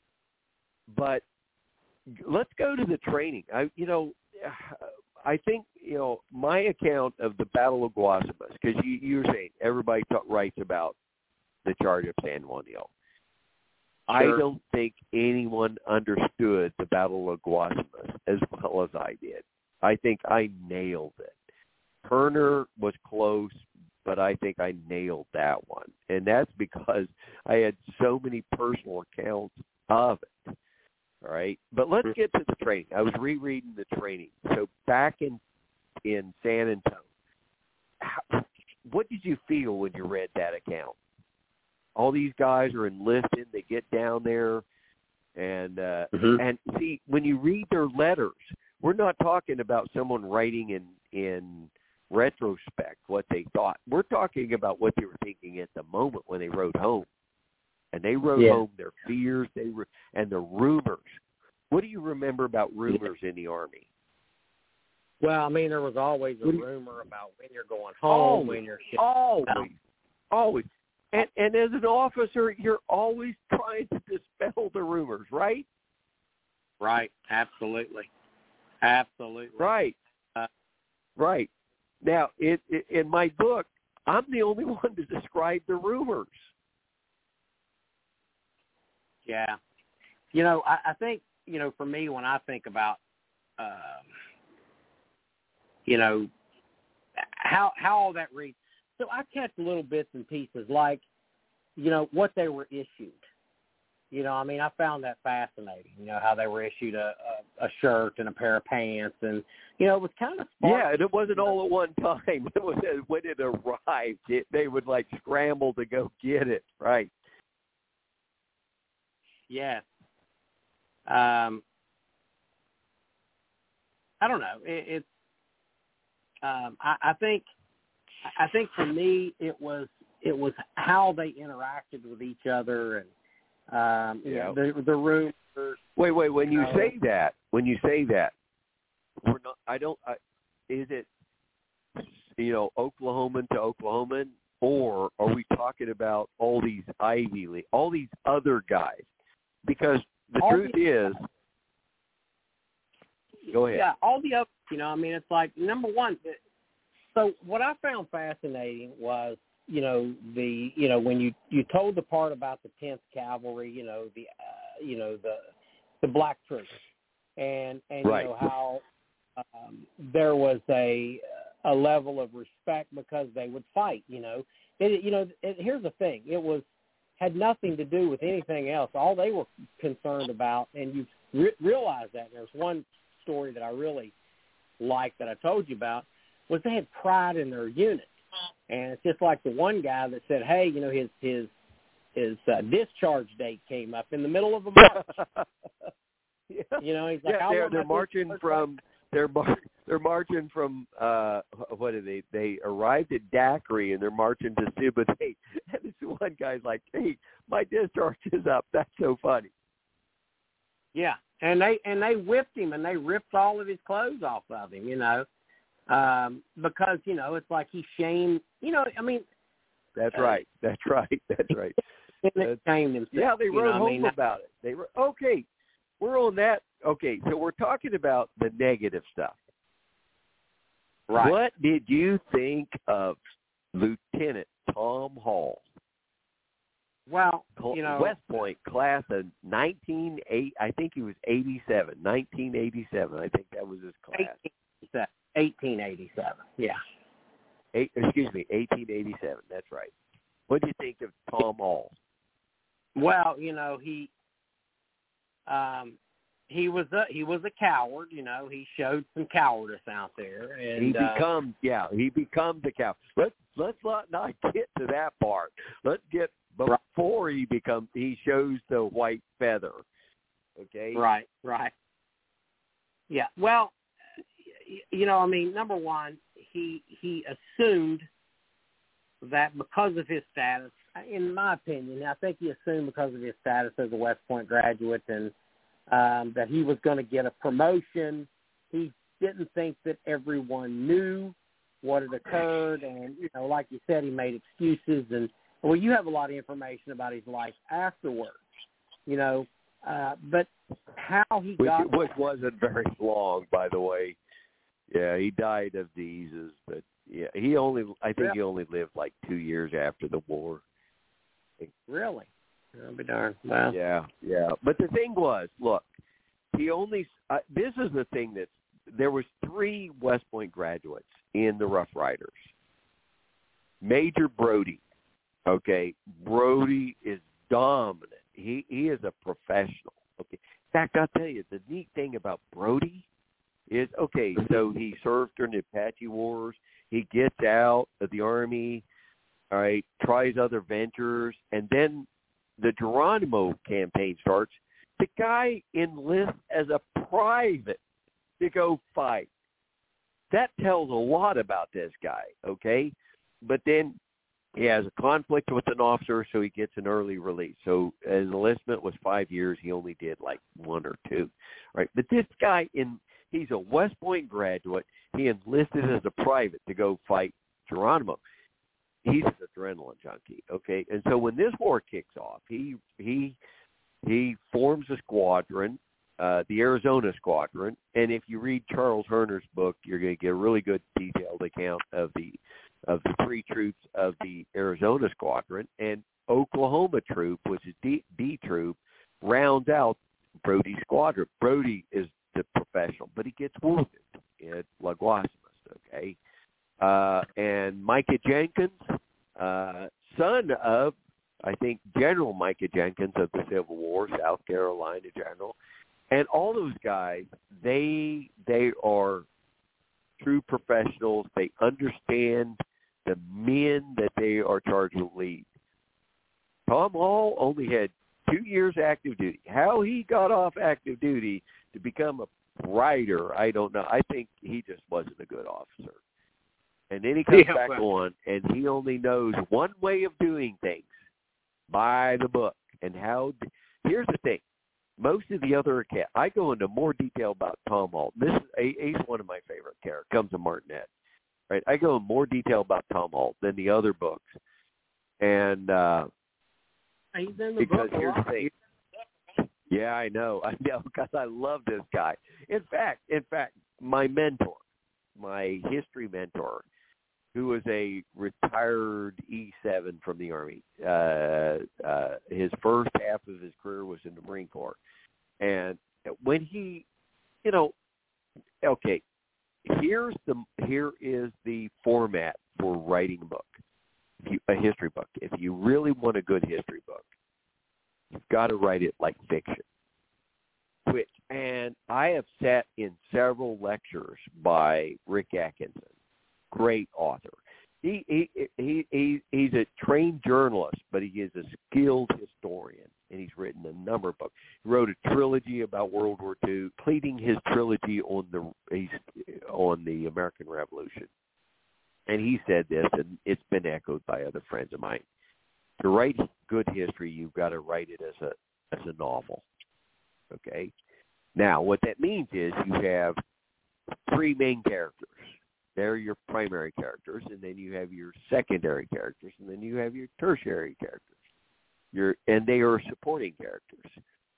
But let's go to the training. I, you know, I think, you know, my account of the Battle of Guasimas, because you, you were saying everybody talk, writes about the charge of San Juan Hill. I don't think anyone understood the Battle of Guasimas as well as I did. I think I nailed it. Herner was close, but I think I nailed that one. And that's because I had so many personal accounts of it. All right? But let's get to the training. I was rereading the training. So back in in San Antonio, how, what did you feel when you read that account? All these guys are enlisted. They get down there, and uh, mm-hmm. and see, when you read their letters, we're not talking about someone writing in in retrospect what they thought. We're talking about what they were thinking at the moment when they wrote home, and they wrote yeah. home their fears, they were and the rumors. What do you remember about rumors yeah. in the Army? Well, I mean, there was always a rumor about when you're going home, always, when you're always, always, always. And, and as an officer, you're always trying to dispel the rumors, right? Right. Absolutely. Absolutely. Right. Uh, right. Now, it, it, in my book, I'm the only one to describe the rumors. Yeah. You know, I, I think, you know, for me, when I think about, um, you know, how how all that reads, so I catch little bits and pieces, like, you know, what they were issued. You know, I mean, I found that fascinating, you know, how they were issued a, a, a shirt and a pair of pants. And, you know, it was kind of sparky. Yeah, and it wasn't all at one time. It was when it arrived, it, they would, like, scramble to go get it, right? Yes. Um, I don't know. It, it's, um, I, I think, I think for me, it was, it was how they interacted with each other, and, Um, yeah, you know, the the room. Wait, wait. When you uh, say that, when you say that, we're not. I don't. I, is it, you know, Oklahoman to Oklahoman, or are we talking about all these Ivy League, all these other guys? Because the all truth the, is, go ahead. Yeah, all the other. You know, I mean, it's like number one. So what I found fascinating was, you know, the, you know, when you, you told the part about the tenth Cavalry, you know, the, uh, you know, the, the black troops, and, and, right. you know, how um, there was a, a level of respect because they would fight, you know, it, you know, it, here's the thing. It was, had nothing to do with anything else. All they were concerned about, and you re- realize that, and there's one story that I really liked that I told you about, was they had pride in their unit. And it's just like the one guy that said, hey, you know, his his his uh, discharge date came up in the middle of a march. yeah. You know, he's like, yeah, I they're want they're my marching from they're mar- they're marching from uh what are they? They arrived at Daiquiri and they're marching to Subodate. And this one guy's like, hey, my discharge is up. That's so funny. Yeah, and they and they whipped him and they ripped all of his clothes off of him. You know. Um, because, you know, it's like he shamed, you know, I mean. That's uh, right. That's right. That's right. That's, shamed himself. Yeah, they wrote you know, home I mean, about it. They were, okay, we're on that. Okay, so we're talking about the negative stuff. Right. What did you think of Lieutenant Tom Hall? Well, you know. West Point, class of nineteen eight. I think he was eighty-seven, nineteen eighty-seven. I think that was his class. eighteen eighty-seven, yeah. Eight, excuse me, eighteen eighty-seven. That's right. What do you think of Tom Hall? Well, you know, he um, he was a he was a coward. You know, he showed some cowardice out there, and he becomes uh, yeah, he becomes a coward. Let's let's not, not get to that part. Let's get before he becomes he shows the white feather. Okay. Right. Right. Yeah. Well. You know, I mean, number one, he he assumed that because of his status, in my opinion, I think he assumed because of his status as a West Point graduate and um, that he was going to get a promotion. He didn't think that everyone knew what had occurred. And, you know, like you said, he made excuses. And, well, you have a lot of information about his life afterwards, you know, uh, but how he which, got... Which wasn't very long, by the way. Yeah, he died of diseases, but yeah, he only, I think really? he only lived like two years after the war. Really? I'll be darned. Well. Yeah, yeah. But the thing was, look, he only, uh, this is the thing that, there was three West Point graduates in the Rough Riders. Major Brody, okay, Brody is dominant. He he is a professional. Okay. In fact, I'll tell you, the neat thing about Brody is, okay, so he served during the Apache Wars. He gets out of the Army, all right, tries other ventures, and then the Geronimo campaign starts. The guy enlists as a private to go fight. That tells a lot about this guy, okay? But then he has a conflict with an officer, so he gets an early release. So his enlistment was five years. He only did like one or two, right? But this guy in He's a West Point graduate. He enlisted as a private to go fight Geronimo. He's an adrenaline junkie, okay? And so when this war kicks off, he he he forms a squadron, uh, the Arizona Squadron. And if you read Charles Herner's book, you're going to get a really good detailed account of the of the three troops of the Arizona Squadron. And Oklahoma troop, which is D, D troop, rounds out Brody's squadron. Brody is the professional, but he gets wounded at La Guasimas, okay? Uh, and Micah Jenkins, son of, I think, General Micah Jenkins of the Civil War, South Carolina general. And all those guys, they they are true professionals. They understand the men that they are charged with lead. Tom Hall only had two years active duty. How he got off active duty to become a writer, I don't know. I think he just wasn't a good officer. And then he comes Yeah, back well. on, and he only knows one way of doing things, by the book. And how – here's the thing. Most of the other – I go into more detail about Tom Hall. This is – he's one of my favorite characters. Comes from Martinet. Right? I go in more detail about Tom Hall than the other books. And uh, – He's in the because book. here's the thing. Yeah, I know. I know because I love this guy. In fact, in fact, my mentor, my history mentor, who was a retired E seven from the Army, uh, uh, his first half of his career was in the Marine Corps. And when he, you know, okay, here's the here is the format for writing a book. If you, a history book. If you really want a good history book, you've got to write it like fiction. Which, and I have sat in several lectures by Rick Atkinson, great author. He he he, he he's a trained journalist, but he is a skilled historian, and he's written a number of books. He wrote a trilogy about World War Two, completing his trilogy on the he's, on the American Revolution. And he said this, and it's been echoed by other friends of mine. To write good history, you've got to write it as a as a novel. Okay? Now, what that means is you have three main characters. They're your primary characters, and then you have your secondary characters, and then you have your tertiary characters. Your and they are supporting characters.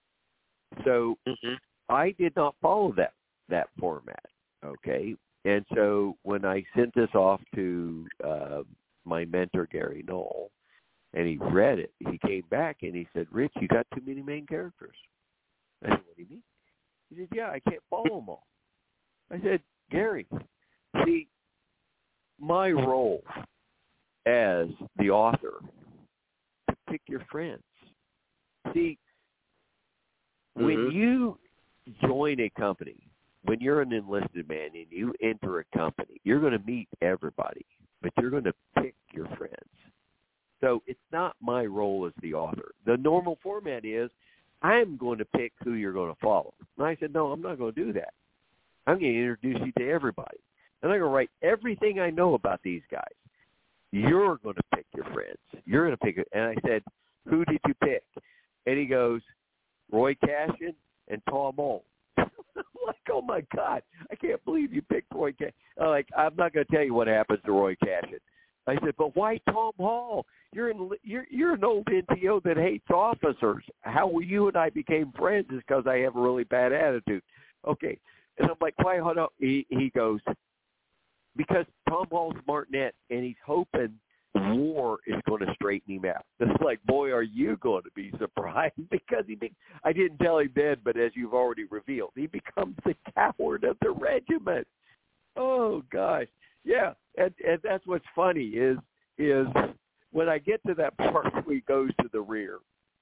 So mm-hmm. I did not follow that that format. Okay? And so when I sent this off to uh, my mentor, Gary Knoll, and he read it, he came back and he said, Rich, you got too many main characters. I said, what do you mean? He said, yeah, I can't follow them all. I said, Gary, see, my role as the author to pick your friends. See, mm-hmm. when you join a company, when you're an enlisted man and you enter a company, you're going to meet everybody, but you're going to pick your friends. So it's not my role as the author. The normal format is I'm going to pick who you're going to follow. And I said, no, I'm not going to do that. I'm going to introduce you to everybody. And I'm going to write everything I know about these guys. You're going to pick your friends. You're going to pick it. And I said, who did you pick? And he goes, Roy Cashin and Tom Hall. Like, oh my God, I can't believe you picked Roy Cashin. Like, I'm not going to tell you what happens to Roy Cashin. I said, but why Tom Hall? You're an you're you're an old N T O that hates officers. How you and I became friends is because I have a really bad attitude. Okay, and I'm like, why? Hold on. He he goes, because Tom Hall's Martinet, and he's hoping war is going to straighten him out. It's like, boy, are you going to be surprised? Because he, be, I didn't tell him then, but as you've already revealed, he becomes the coward of the regiment. Oh gosh, yeah, and and that's what's funny is is when I get to that part where he goes to the rear.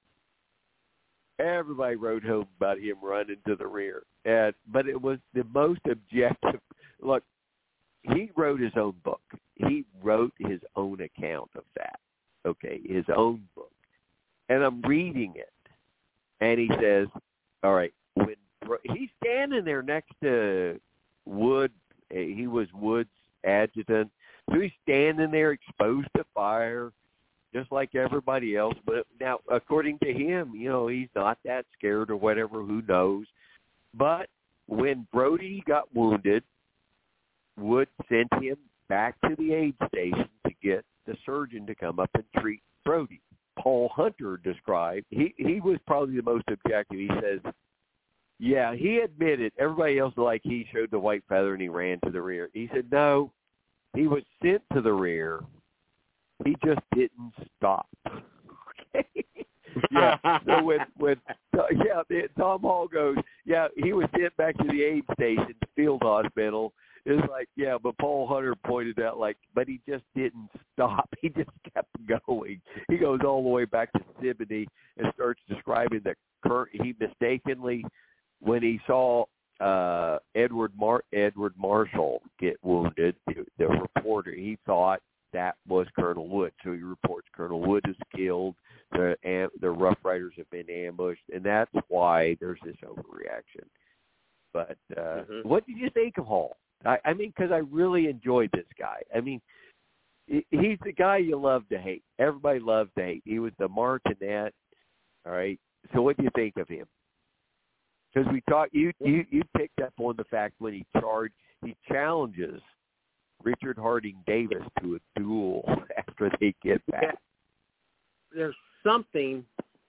Everybody wrote home about him running to the rear, and but it was the most objective. Look, he wrote his own book. He wrote his own account of that. Okay, his own book, and I'm reading it, and he says, "All right, when he's standing there next to Wood, he was Wood's adjutant, so he's standing there exposed to fire." Just like everybody else, but now, according to him, you know, he's not that scared or whatever, who knows. But when Brody got wounded, Wood sent him back to the aid station to get the surgeon to come up and treat Brody. Paul Hunter described, he, he was probably the most objective. He says, yeah, he admitted, everybody else like he showed the white feather and he ran to the rear. He said, no, he was sent to the rear. He just didn't stop. Okay. Yeah. So when when yeah, Tom Hall goes, yeah, he was sent back to the aid station, field hospital. It's like, yeah, but Paul Hunter pointed out, like, but he just didn't stop. He just kept going. He goes all the way back to Sibbony and starts describing that Kurt, he mistakenly, when he saw uh, Edward Mar- Edward Marshall get wounded, the, the reporter, he thought that was Colonel Wood. So he reports Colonel Wood is killed. The the Rough Riders have been ambushed, and that's why there's this overreaction. But uh, mm-hmm. what did you think of Hall? I, I mean, because I really enjoyed this guy. I mean, he, he's the guy you love to hate. Everybody loves to hate. He was the martinet. All right. So what do you think of him? Because we talked, you, you you picked up on the fact when he charged, he challenges Richard Harding Davis to a duel after they get back. There's something,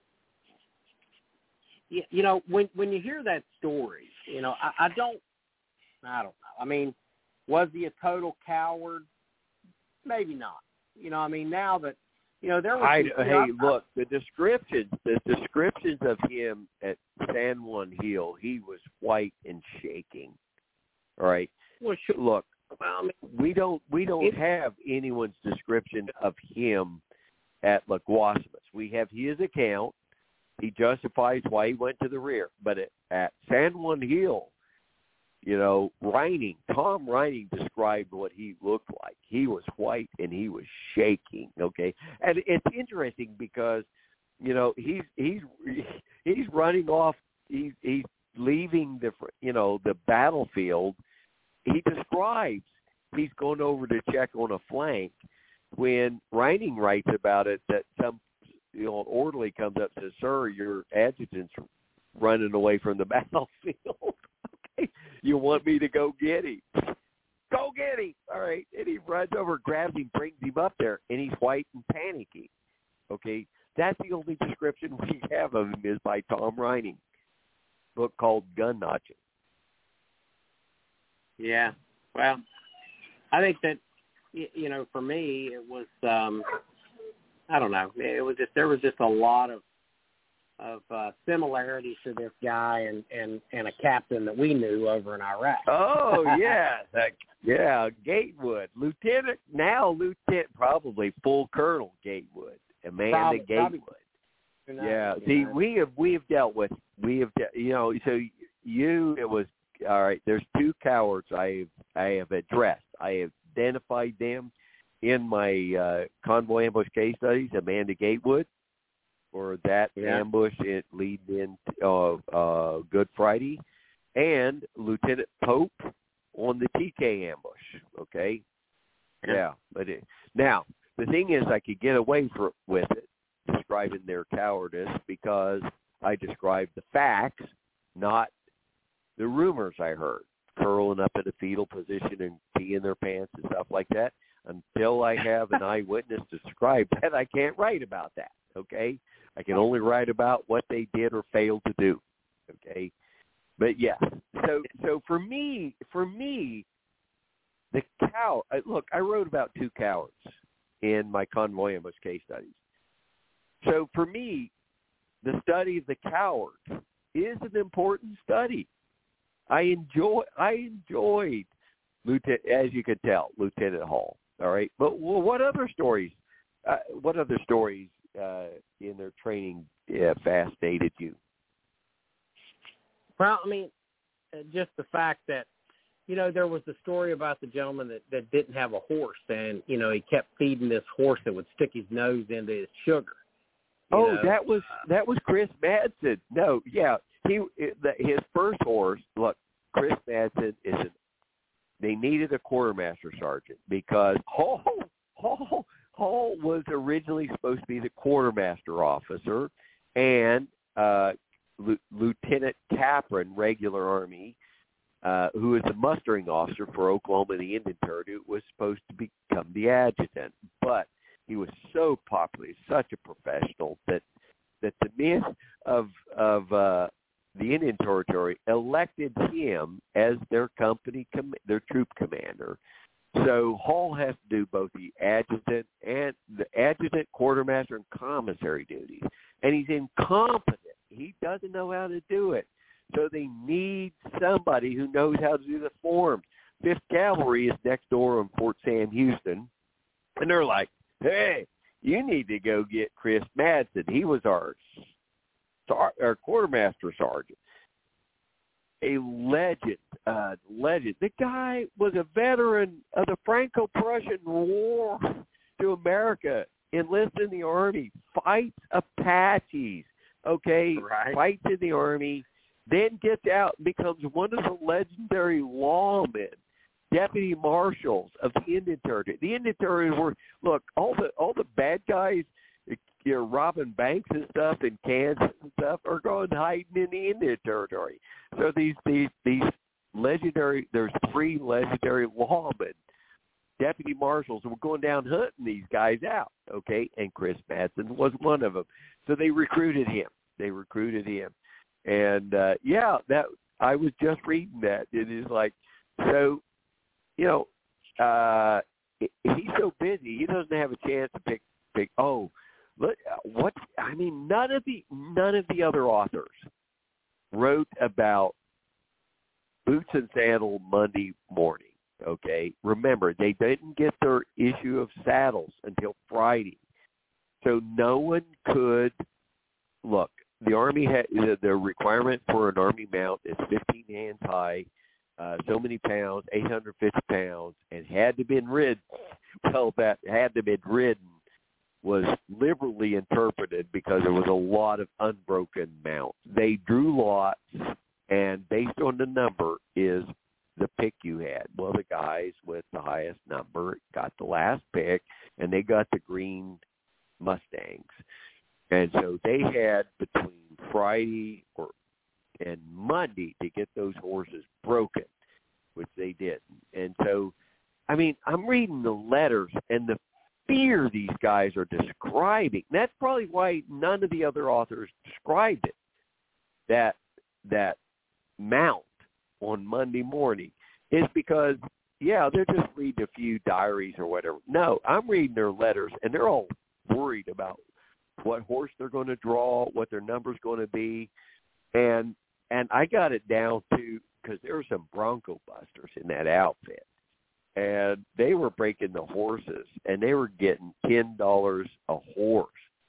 you, you know, when when you hear that story, you know, I, I don't, I don't know. I mean, was he a total coward? Maybe not. You know, I mean, now that, you know, there was. I, some, hey, know, look, the descriptions, the descriptions of him at San Juan Hill, he was white and shaking. All right. Well, sure. Look, well, I mean, we don't we don't it, have anyone's description of him at La Guasimas. We have his account. He justifies why he went to the rear. But at, at San Juan Hill, you know, Reining, Tom Reining described what he looked like. He was white and he was shaking, okay? And it's interesting because, you know, he's he's he's running off, he's he's leaving the, you know, the battlefield. He describes he's going over to check on a flank when Reining writes about it that some, you know, orderly comes up and says, "Sir, your adjutant's running away from the battlefield. Okay, you want me to go get him? Go get him!" All right, and he runs over, grabs him, brings him up there, and he's white and panicky. Okay, that's the only description we have of him is by Tom Reining, book called Gun Notching. Yeah, well, I think that, you know, for me, it was, um, I don't know, it was just, there was just a lot of, of uh, similarities to this guy and, and, and a captain that we knew over in Iraq. Oh, yeah, that, yeah, Gatewood, Lieutenant, now Lieutenant, probably full Colonel Gatewood, Amanda probably, Gatewood. Probably, yeah, see, we have, we have dealt with, we have, de- you know, so you, it was, all right, there's two cowards I have, I have addressed. I have identified them in my uh, convoy ambush case studies, Amanda Gatewood, for that yeah. ambush it leading in uh, uh, Good Friday, and Lieutenant Pope on the T K ambush, okay? Yeah. yeah but it, now, the thing is I could get away for, with it, describing their cowardice, because I described the facts, not the rumors I heard, curling up in a fetal position and peeing their pants and stuff like that. Until I have an eyewitness to describe that, I can't write about that, okay? I can only write about what they did or failed to do, okay? But, yeah, so so for me, for me, the cow, look, I wrote about two cowards in my convoy ambush case studies. So for me, the study of the cowards is an important study. I enjoy. I enjoyed, Lieutenant, as you could tell, Lieutenant Hall. All right, but well, what other stories? Uh, what other stories uh, in their training uh, fascinated you? Well, I mean, just the fact that, you know, there was the story about the gentleman that, that didn't have a horse, and you know he kept feeding this horse that would stick his nose into his sugar. Oh, know? that was that was Chris Madsen. No, yeah. He, his first horse, look, Chris Madsen is an, they needed a quartermaster sergeant because Hall, Hall, Hall was originally supposed to be the quartermaster officer, and uh, L- Lieutenant Capron, regular Army, uh, who is the mustering officer for Oklahoma and the Indian Territory, was supposed to become the adjutant. But he was so popular, such a professional, that that the men of of uh, the Indian Territory elected him as their company, com- their troop commander. So Hall has to do both the adjutant and the adjutant, quartermaster, and commissary duties. And he's incompetent. He doesn't know how to do it. So they need somebody who knows how to do the forms. Fifth Cavalry is next door on Fort Sam Houston. And they're like, hey, you need to go get Chris Madsen. He was our, our quartermaster sergeant. A legend, uh, legend. The guy was a veteran of the Franco-Prussian War to America, enlisted in the Army, fights Apaches, okay, right. fights in the Army, then gets out and becomes one of the legendary lawmen, deputy marshals of the Indian Territory. The Indian Territory were, look, all the all the bad guys, you know, robbing banks and stuff in Kansas and stuff, are going hiding in the Indian Territory. So these these these legendary, there's three legendary lawmen, deputy marshals, who were going down hunting these guys out, okay? And Chris Madsen was one of them. So they recruited him. They recruited him. And, uh, yeah, that I was just reading that. It is like, so, you know, uh, he's so busy, he doesn't have a chance to pick, pick oh, look, what, I mean, none of the none of the other authors wrote about Boots and Saddle Monday morning, okay? Remember, they didn't get their issue of Saddles until Friday. So no one could, look, the Army had, the requirement for an Army mount is fifteen hands high, uh, so many pounds, eight hundred fifty pounds, and had to have been ridden. Well, that had to have been ridden was liberally interpreted because there was a lot of unbroken mounts. They drew lots, and based on the number is the pick you had. Well, the guys with the highest number got the last pick, and they got the green Mustangs. And so they had between Friday or and Monday to get those horses broken, which they did. And so, I mean, I'm reading the letters, and the fear these guys are describing. That's probably why none of the other authors described it, that that mount on Monday morning, is because, yeah, they're just reading a few diaries or whatever. No, I'm reading their letters, and they're all worried about what horse they're going to draw, what their number's going to be. And and I got it down to, because there were some Bronco busters in that outfit, and they were breaking the horses, and they were getting ten dollars a horse,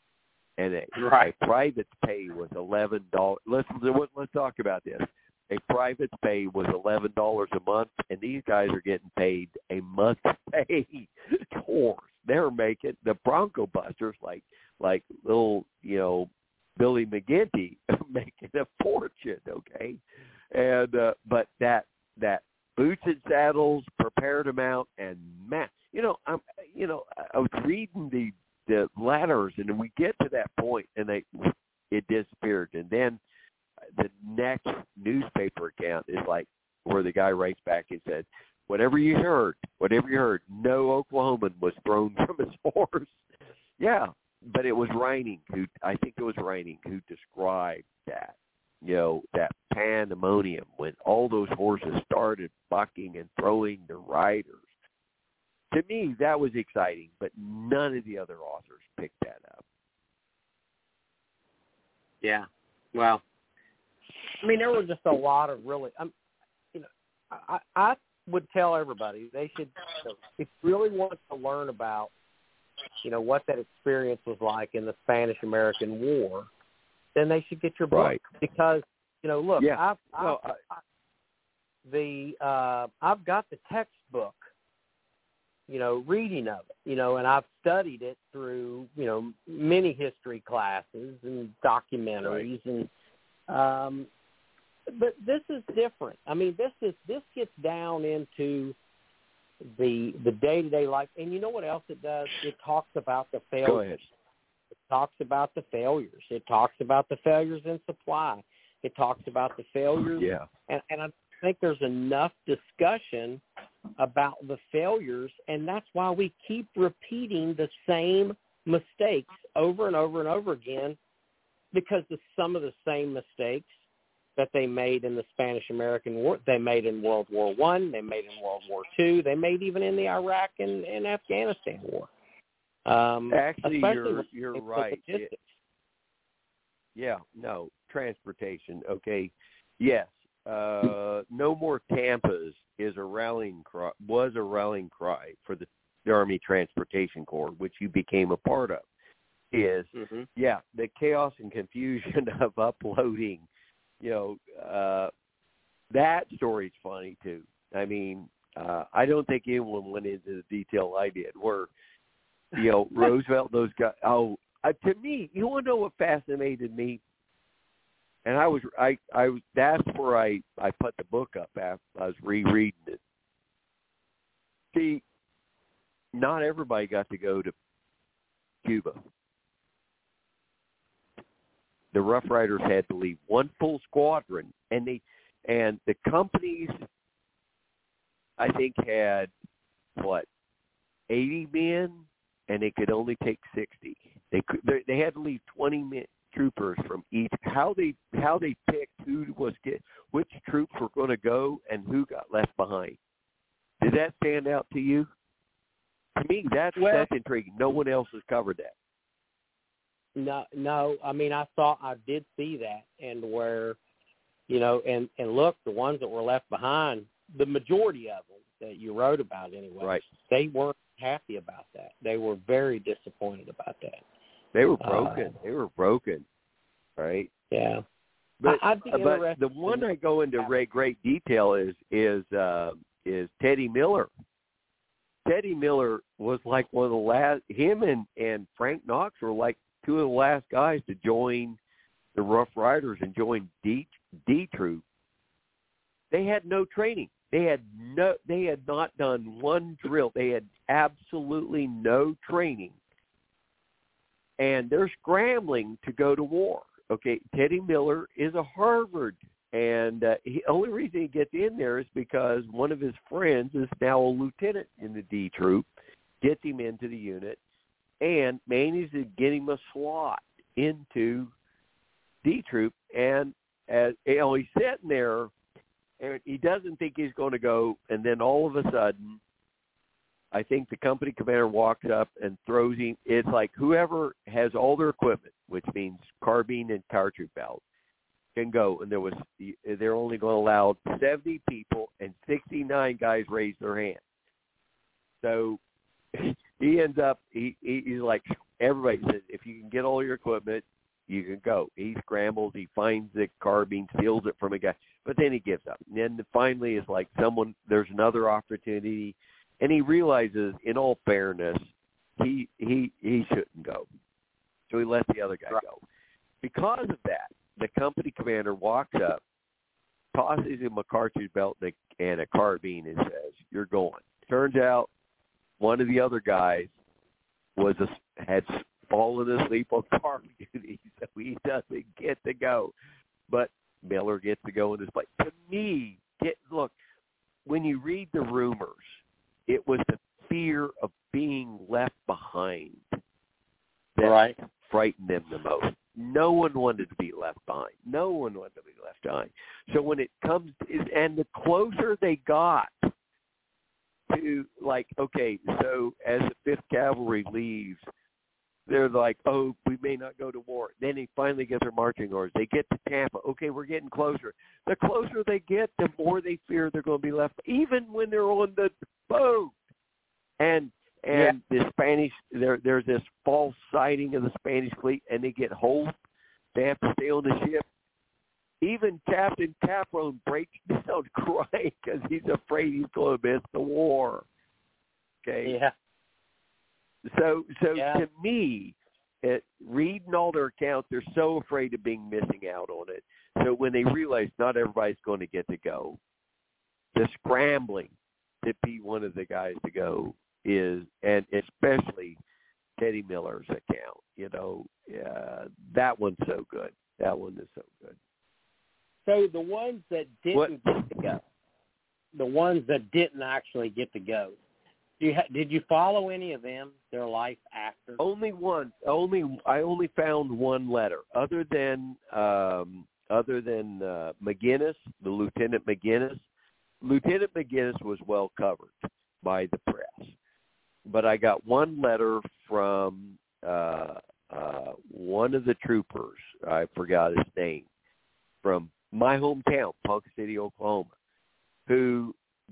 and a, right. a private's pay was eleven dollars. Let's let's talk about this. A private's pay was eleven dollars a month, and these guys are getting paid a month's pay horse. They're making the Bronco busters like like little, you know, Billy McGinty making a fortune. Okay, and uh, but that that. Boots and Saddles, Prepare to Mount, and Matt. You know, I'm. You know, I was reading the the letters, and then we get to that point, and they it disappeared. And then the next newspaper account is like where the guy writes back and said, "Whatever you heard, whatever you heard, no Oklahoman was thrown from his horse." Yeah, but it was Reining who I think it was Reining who described that. You know, that pandemonium when all those horses started bucking and throwing the riders. To me, that was exciting, but none of the other authors picked that up. Yeah, well, I mean, there were just a lot of really, um, you know, I, I would tell everybody they should, you know, if you really want to learn about, you know, what that experience was like in the Spanish-American War, then they should get your book. Right. Because, you know, look, yeah. I've, well, I've, I, the uh, I've got the textbook, you know, reading of it, you know, and I've studied it through, you know, many history classes and documentaries, right. and um, but this is different. I mean, this is this gets down into the the day to day life, and you know what else it does? It talks about the failures. Go ahead. It talks about the failures. It talks about the failures in supply. It talks about the failures. Yeah. And, and I think there's enough discussion about the failures, and that's why we keep repeating the same mistakes over and over and over again, because of some of the same mistakes that they made in the Spanish-American War, they made in World War One, they made in World War Two, they made even in the Iraq and, and Afghanistan War. Um, Actually, you're you're right. It, yeah, no, transportation. Okay, yes. Uh, no more Tampas is a rallying cry. Was a rallying cry for the the Army Transportation Corps, which you became a part of, is, mm-hmm. yeah, the chaos and confusion of uploading, you know, uh, that story's funny, too. I mean, uh, I don't think anyone went into the detail I did, where, you know, Roosevelt, those guys, oh, uh, to me, you want to know what fascinated me? And I was, I, I was, that's where I, I put the book up after I was rereading it. See, not everybody got to go to Cuba. The Rough Riders had to leave one full squadron, and they, and the companies, I think, had what, eighty men, and they could only take sixty. They could, they, they had to leave twenty men, troopers from each. How they how they picked who was get which troops were going to go and who got left behind. Did that stand out to you? To me, that's well, that's intriguing. No one else has covered that. No, no. I mean, I saw, I did see that, and where, you know, and and look, the ones that were left behind, the majority of them that you wrote about anyway, right. They weren't happy about that. They were very disappointed about that. They were broken. Uh, they were broken, right? Yeah. But, I, I'd be but the one I go into great great detail is is uh, is Teddy Miller. Teddy Miller was like one of the last. Him and, and Frank Knox were like two of the last guys to join the Rough Riders and join D D Troop. They had no training. They had no. They had not done one drill. They had absolutely no training, and they're scrambling to go to war. Okay, Teddy Miller is a Harvard, and uh, the only reason he gets in there is because one of his friends is now a lieutenant in the D Troop, gets him into the unit, and manages to get him a slot into D Troop. And as you know, he's sitting there, and he doesn't think he's going to go, and then all of a sudden, I think the company commander walks up and throws him. It's like whoever has all their equipment, which means carbine and cartridge belt, can go. And there was they're only going to allow seventy people, and sixty-nine guys raised their hand. So he ends up he, he's like everybody says, if you can get all your equipment, you can go. He scrambles, he finds the carbine, steals it from a guy, but then he gives up. And then finally, it's like someone there's another opportunity. And he realizes, in all fairness, he he he shouldn't go. So he lets the other guy go. Because of that, the company commander walks up, tosses him a cartridge belt and a carbine and says, "You're going." Turns out one of the other guys was a, had fallen asleep on guard duty, so he doesn't get to go. But Miller gets to go in this place. To me, get look, when you read the rumors, it was the fear of being left behind that right. frightened them the most. No one wanted to be left behind. No one wanted to be left behind. So when it comes to, and the closer they got to, like, okay, so as the fifth Cavalry leaves, they're like, oh, we may not go to war. Then they finally get their marching orders. They get to Tampa. Okay, we're getting closer. The closer they get, the more they fear they're going to be left, even when they're on the boat. And and yeah. the Spanish, there there's this false sighting of the Spanish fleet, and they get hold. They have to stay on the ship. Even Captain Capron breaks down crying because he's afraid he's going to miss the war. Okay. Yeah. So, so yeah. to me, it, reading all their accounts, they're so afraid of being missing out on it. So when they realize not everybody's going to get to go, the scrambling to be one of the guys to go is, and especially Teddy Miller's account, you know, uh, that one's so good. That one is so good. So the ones that didn't what? get to go, the ones that didn't actually get to go, Do you ha- did you follow any of them, their life after? Only one. Only I only found one letter, other than um, other than uh, McGinnis, the Lieutenant McGinnis. Lieutenant McGinnis was well covered by the press, but I got one letter from uh, uh, one of the troopers. I forgot his name, from my hometown, Ponca City, Oklahoma, who got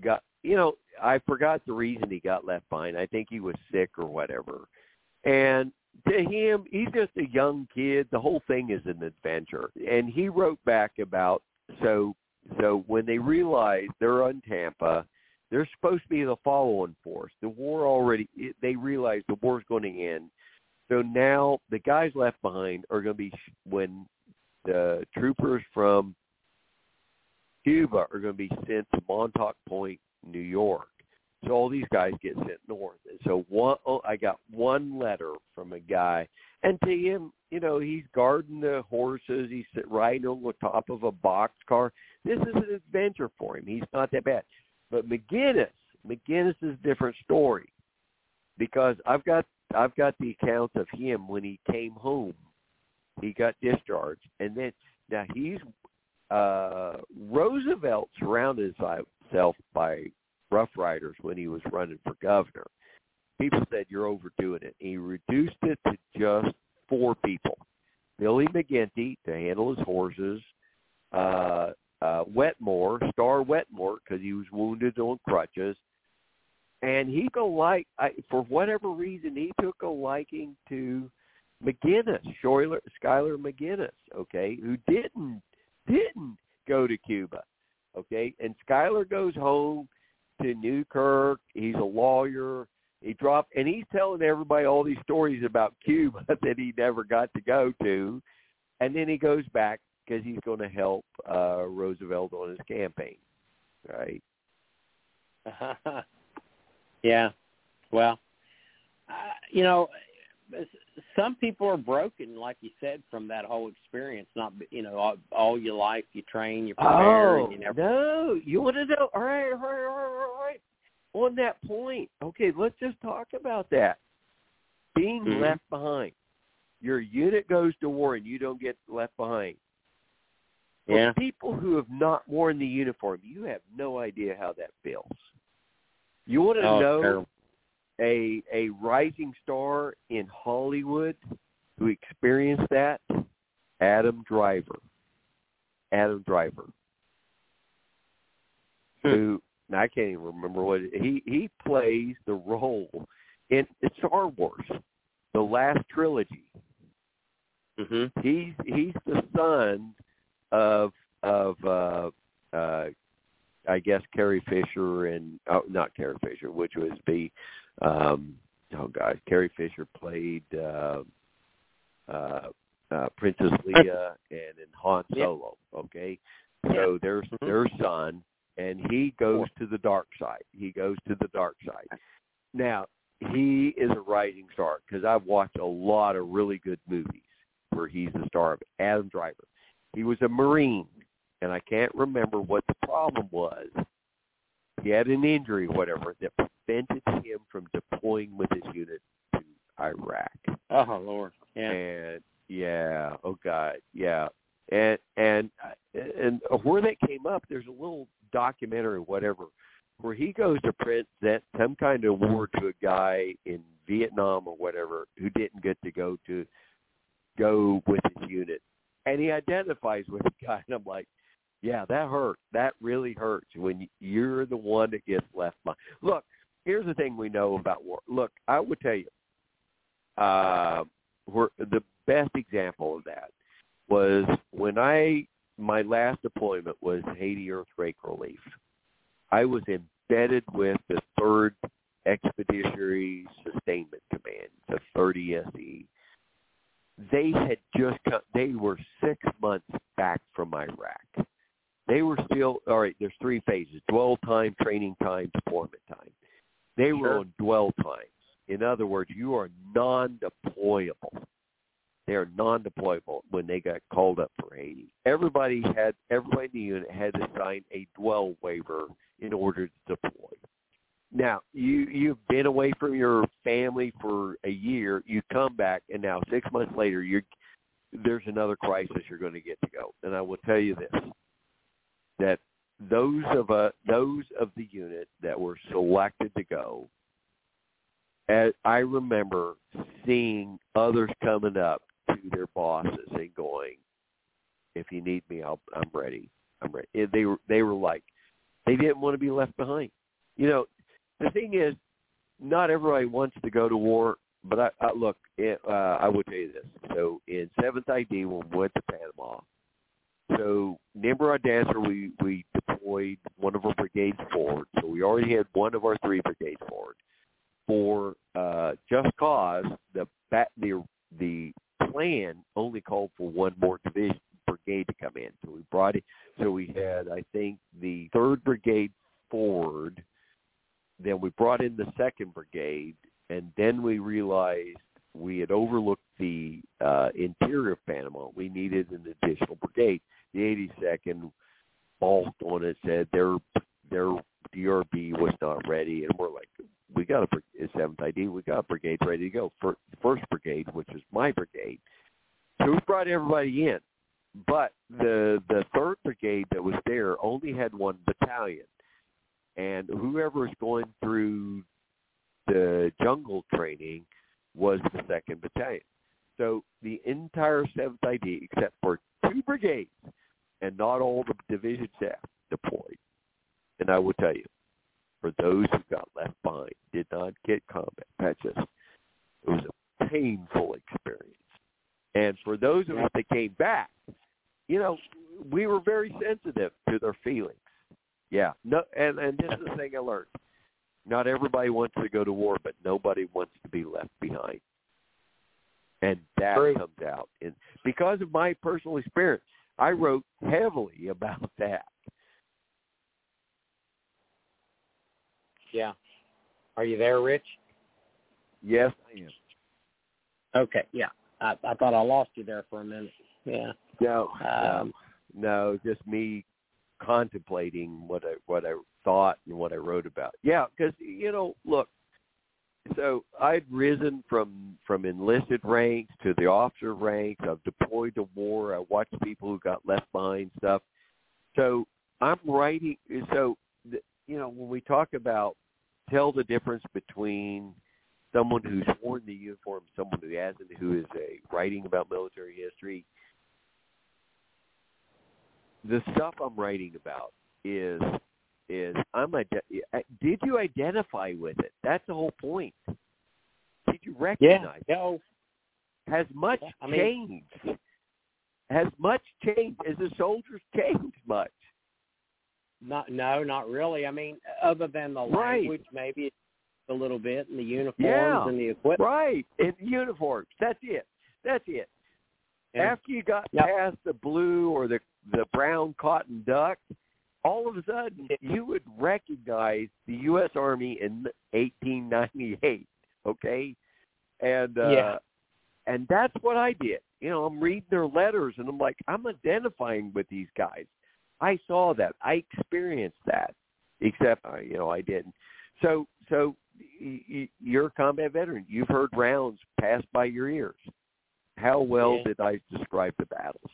you know, I forgot the reason he got left behind. I think he was sick or whatever. And to him, he's just a young kid. The whole thing is an adventure. And he wrote back about, so so when they realize they're on Tampa, they're supposed to be the following force. The war already, they realize the war's going to end. So now the guys left behind are going to be, when the troopers from Cuba are going to be sent to Montauk Point, New York. So all these guys get sent north. And so one, oh, I got one letter from a guy, and to him, you know, he's guarding the horses. He's riding on the top of a box car. This is an adventure for him. He's not that bad. But McGinnis, McGinnis is a different story, because I've got I've got the account of him when he came home. He got discharged, and then now he's uh, Roosevelt surrounded himself by Rough Riders when he was running for governor. People said, you're overdoing it. He reduced it to just four people. Billy McGinty to handle his horses, uh, uh, Wetmore, Star Wetmore, because he was wounded on crutches. And he go like, I, for whatever reason, he took a liking to McGinnis, Schuyler, Schuyler McGinnis, okay, who didn't, didn't go to Cuba, okay? And Schuyler goes home to Newkirk. He's a lawyer. He dropped, and he's telling everybody all these stories about Cuba that he never got to go to, and then he goes back because he's going to help uh, Roosevelt on his campaign, right? Yeah. Well, uh, you know, some people are broken, like you said, from that whole experience. Not, you know, all, all your life you train, you prepare, oh, and you never. No, you want to know? All right, all right, all right, all right. On that point, okay, let's just talk about that. Being mm-hmm. left behind. Your unit goes to war and you don't get left behind. Yeah. For people who have not worn the uniform, you have no idea how that feels. You want to oh, know terrible. a a rising star in Hollywood who experienced that? Adam Driver. Adam Driver. who I can't even remember what he he plays the role in, in Star Wars, the last trilogy. Mm-hmm. He's he's the son of of uh, uh, I guess Carrie Fisher and oh, not Carrie Fisher, which was the um, oh God, Carrie Fisher played uh, uh, uh, Princess Leia and in Han Solo. Okay, so there's mm-hmm. their son, and he goes to the dark side. He goes to the dark side. Now he is a rising star because I've watched a lot of really good movies where he's the star of it. Adam Driver. He was a Marine, and I can't remember what the problem was. He had an injury or whatever that prevented him from deploying with his unit to Iraq. Oh, Lord. Yeah. And, yeah, oh, God, yeah. And, and, and where that came up, there's a little documentary or whatever where he goes to present some kind of award to a guy in Vietnam or whatever who didn't get to go to go with his unit. And he identifies with the guy, and I'm like, yeah, that hurt. That really hurts when you're the one that gets left behind. Look, here's the thing we know about war. Look, I would tell you, uh, we're, the best example of that was when I, my last deployment was Haiti earthquake relief. I was embedded with the third Expeditionary Sustainment Command, the third E S E. They had just come, they were six months back from Iraq. They were still, all right, there's three phases, dwell time, training time, deployment time. They sure. were on dwell times. In other words, you are non-deployable. They are non-deployable when they got called up for Haiti. Everybody had, everybody in the unit had to sign a dwell waiver in order to deploy. Now, you, you've been away from your family for a year. You come back, and now six months later, you're, there's another crisis you're going to get to go. And I will tell you this, that those of uh, those of the unit that were selected to go, as I remember seeing others coming up to their bosses and going, if you need me, I'll, I'm ready. I'm ready. They were, they were like, they didn't want to be left behind. you know, the thing is, not everybody wants to go to war. But I, I look, it, uh, I will tell you this. So in seventh I D, when we went to Panama, so Nimrod Dancer, we we deployed one of our brigades forward. So we already had one of our three brigades forward. For uh, just cause, the the the plan only called for one more division brigade to come in. So we brought it. So we had, I think, the third brigade forward. Then we brought in the second brigade, and then we realized we had overlooked the uh, interior of Panama. We needed an additional brigade. The eighty-second balked on it, said their their D R B was not ready, and we're like, we got a seventh I D, we got a brigade ready to go. For the first brigade, which is my brigade. So we brought everybody in, but the the third brigade that was there only had one battalion, and whoever was going through the jungle training was the second battalion. So the entire seventh I D, except for two brigades, and not all the division staff deployed. And I will tell you, for those who got left behind, did not get combat, that just, it was a painful experience. And for those of us that came back, you know, we were very sensitive to their feelings. Yeah, no, and, and this is the thing I learned. Not everybody wants to go to war, but nobody wants to be left behind. And that Great. comes out. And because of my personal experience, I wrote heavily about that. Yeah. Are you there, Rich? Yes, I am. Okay, yeah. I, I thought I lost you there for a minute. Yeah. No, um, no, no, just me contemplating what I what I thought and what I wrote about. Yeah, because, you know, look, so I'd risen from, from enlisted ranks to the officer ranks. I've deployed to war. I watched people who got left behind stuff. So I'm writing. So, you know, when we talk about tell the difference between someone who's worn the uniform, someone who hasn't, who is a writing about military history, the stuff I'm writing about is is I'm ide- did you identify with it? That's the whole point. Did you recognize yeah, no. Has much yeah, I mean, changed? Has much changed? Has the soldiers changed much? Not, no, not really. I mean, other than the right. language, maybe a little bit, and the uniforms yeah, and the equipment. Right, and uniforms. That's it. That's it. Yeah. After you got yep. past the blue or the the brown cotton duck, all of a sudden you would recognize the U S Army in eighteen ninety-eight. Okay, and uh, yeah. and that's what I did. You know, I'm reading their letters, and I'm like, I'm identifying with these guys. I saw that. I experienced that, except, uh, you know, I didn't. So, so y- you're a combat veteran. You've heard rounds pass by your ears. How well yeah. did I describe the battles?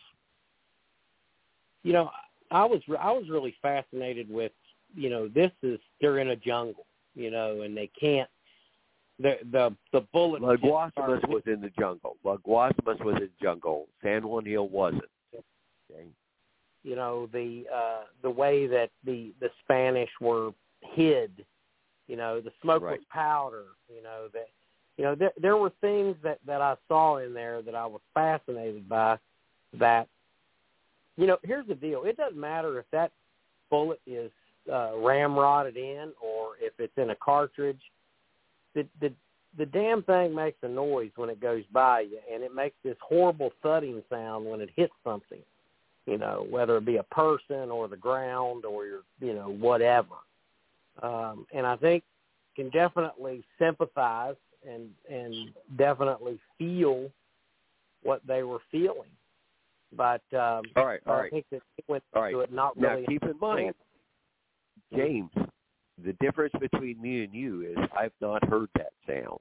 You know, I was I was really fascinated with, you know, this is, they're in a jungle, you know, and they can't, the the the bullet. La Guasimas was in the jungle. La Guasimas was in the jungle. San Juan Hill wasn't. Okay. You know, the uh, the way that the, the Spanish were hid, you know, the smokeless right. powder, you know, that, you know, there, there were things that, that I saw in there that I was fascinated by that, you know, here's the deal. It doesn't matter if that bullet is uh, ramrodded in or if it's in a cartridge. The, the, the damn thing makes a noise when it goes by you, and it makes this horrible thudding sound when it hits something. You know, whether it be a person or the ground or your, you know, whatever. Um, and I think can definitely sympathize and and definitely feel what they were feeling. But um, all right, all I right. think that it went all right. to it not now, really. keep in mind, James, the difference between me and you is I've not heard that sound.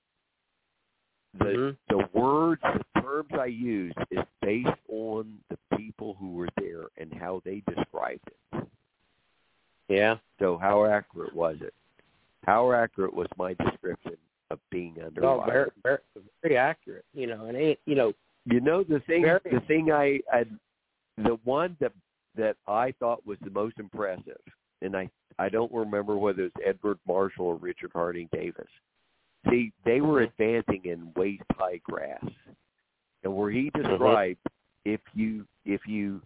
The mm-hmm. the words, the terms I use is based on the people who were there and how they described it. Yeah. So how accurate was it? How accurate was my description of being under oh, fire? Very, very, very accurate. You know, and it, you know. You know the thing. Very, the thing I, I, the one that that I thought was the most impressive and I, I don't remember whether it was Edward Marshall or Richard Harding Davis. See, they were advancing in waist-high grass, and where he described if you if you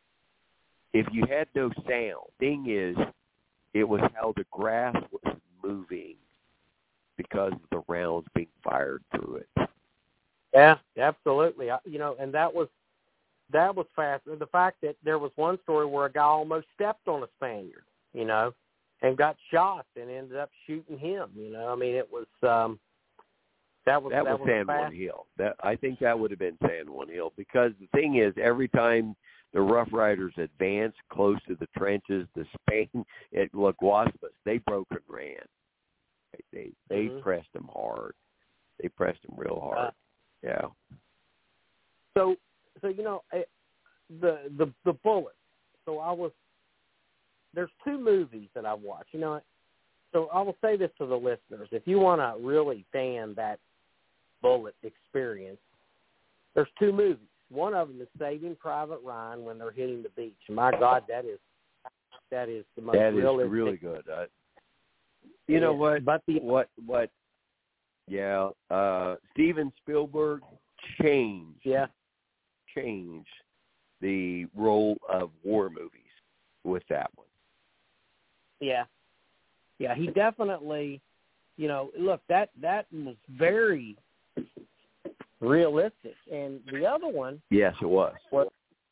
if you had no sound, thing is, it was how the grass was moving because of the rounds being fired through it. Yeah, absolutely. I, you know, and that was that was fascinating. The fact that there was one story where a guy almost stepped on a Spaniard, you know, and got shot and ended up shooting him. You know, I mean, it was um, that was that, that was, was San fast. Juan Hill. That I think that would have been San Juan Hill, because the thing is, every time the Rough Riders advanced close to the trenches, the Spain at La Guasimas, they broke and ran. They they mm-hmm. pressed them hard. They pressed them real hard. Uh, yeah. So so you know it, the the the Bullet. So I was. There's two movies that I've watched. You know, so I will say this to the listeners: if you want to really fan that Bullet experience, there's two movies. One of them is Saving Private Ryan when they're hitting the beach. My God, that is that is the most that realistic. is really good. Uh, you know what? But the, what what? Yeah, uh, Steven Spielberg changed. Yeah, changed the role of war movies with that one. Yeah, yeah, he definitely. You know, look, that that was very realistic, and the other one, yes, it was. was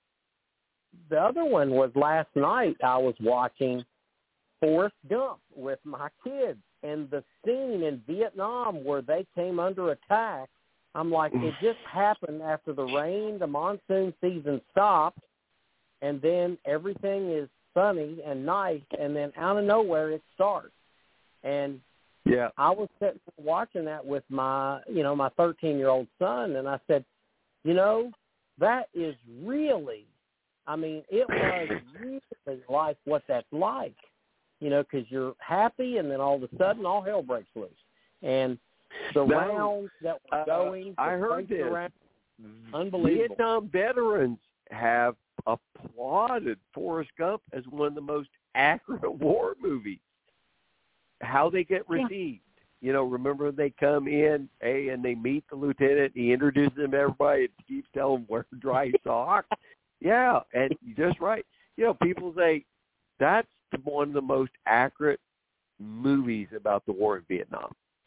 the other one was last night. I was watching Forrest Gump with my kids, and the scene in Vietnam where they came under attack. I'm like, it just happened after the rain, the monsoon season stopped, and then everything is sunny and nice, and then out of nowhere it starts. And yeah, I was sitting watching that with my, you know, my thirteen-year-old son, and I said, you know, that is really, I mean, it was really like what that's like, you know, because you're happy, and then all of a sudden all hell breaks loose. And the no, rounds that were uh, going, I heard this. Around, unbelievable. Vietnam veterans have applauded Forrest Gump as one of the most accurate war movies. How they get received. Yeah. You know, remember they come in, hey, and they meet the lieutenant. He introduces them to everybody and keeps telling them wear dry socks. Yeah, and you're just right. You know, people say that's one of the most accurate movies about the war in Vietnam.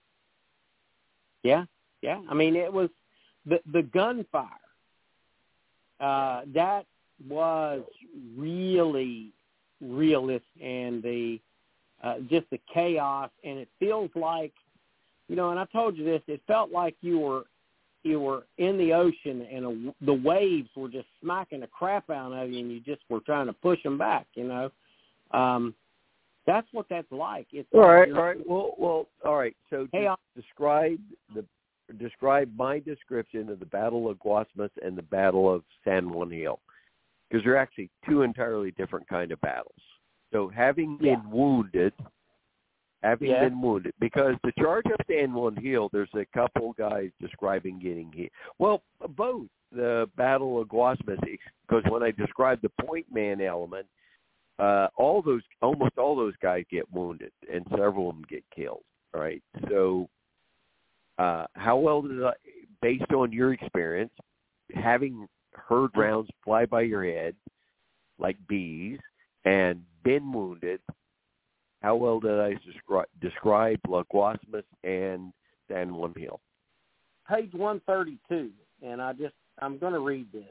Yeah, yeah. I mean, it was the the gunfire. Uh, that was really realistic, and the uh, just the chaos. And it feels like, you know, and I told you this. It felt like you were you were in the ocean, and a, the waves were just smacking the crap out of you, and you just were trying to push them back. You know, um, that's what that's like. It's all like right, all right. Well, well, all right. So hey, describe the describe my description of the Battle of Guasimas and the Battle of San Juan Hill, because they're actually two entirely different kind of battles. So having been yeah. wounded, having yeah. been wounded, because the charge of San Juan Hill, there's a couple guys describing getting hit. Well, both the Battle of Guasimas, because when I described the point man element, uh, all those, almost all those guys get wounded, and several of them get killed. All right, so uh, how well did I, based on your experience, having heard rounds fly by your head like bees and been wounded, how well did I describe, describe La Guasimas and San Juan Hill? Page one thirty-two, and I just, I'm going to read this.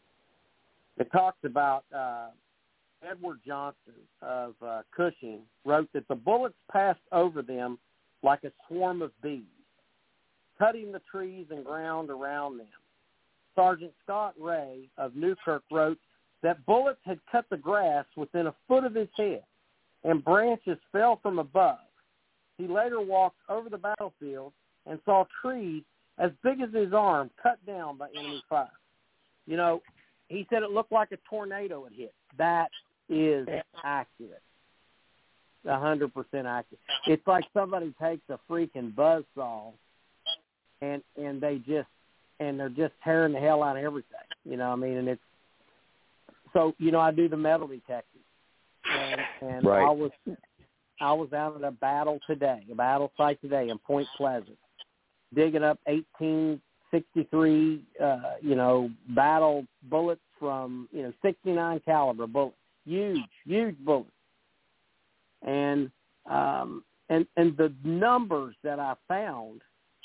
It talks about uh, Edward Johnston of uh, Cushing wrote that the bullets passed over them like a swarm of bees, cutting the trees and ground around them. Sergeant Scott Ray of Newkirk wrote that bullets had cut the grass within a foot of his head, and branches fell from above. He later walked over the battlefield and saw trees as big as his arm cut down by enemy fire. You know, he said it looked like a tornado had hit. That is accurate. A hundred percent accurate. It's like somebody takes a freaking buzzsaw and and they just and they're just tearing the hell out of everything. You know what I mean? And it's so, you know, I do the metal detectors. and, and right. I was I was out at a battle today, a battle site today in Point Pleasant, digging up eighteen sixty-three, uh, you know, battle bullets from, you know, sixty-nine caliber bullets, huge, huge bullets, and um, and and the numbers that I found,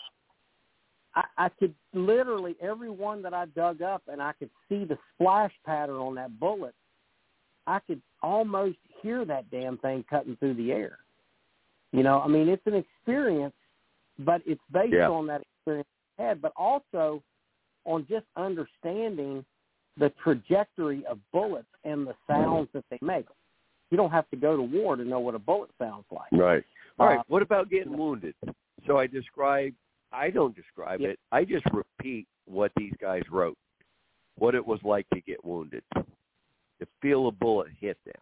I, I could literally every one that I dug up, and I could see the splash pattern on that bullet. I could almost hear that damn thing cutting through the air. You know, I mean, it's an experience, but it's based yeah. on that experience I had, but also on just understanding the trajectory of bullets and the sounds that they make. You don't have to go to war to know what a bullet sounds like. Right. All right. Uh, What about getting wounded? So I describe, I don't describe yeah. it. I just repeat what these guys wrote, what it was like to get wounded, to feel a bullet hit them.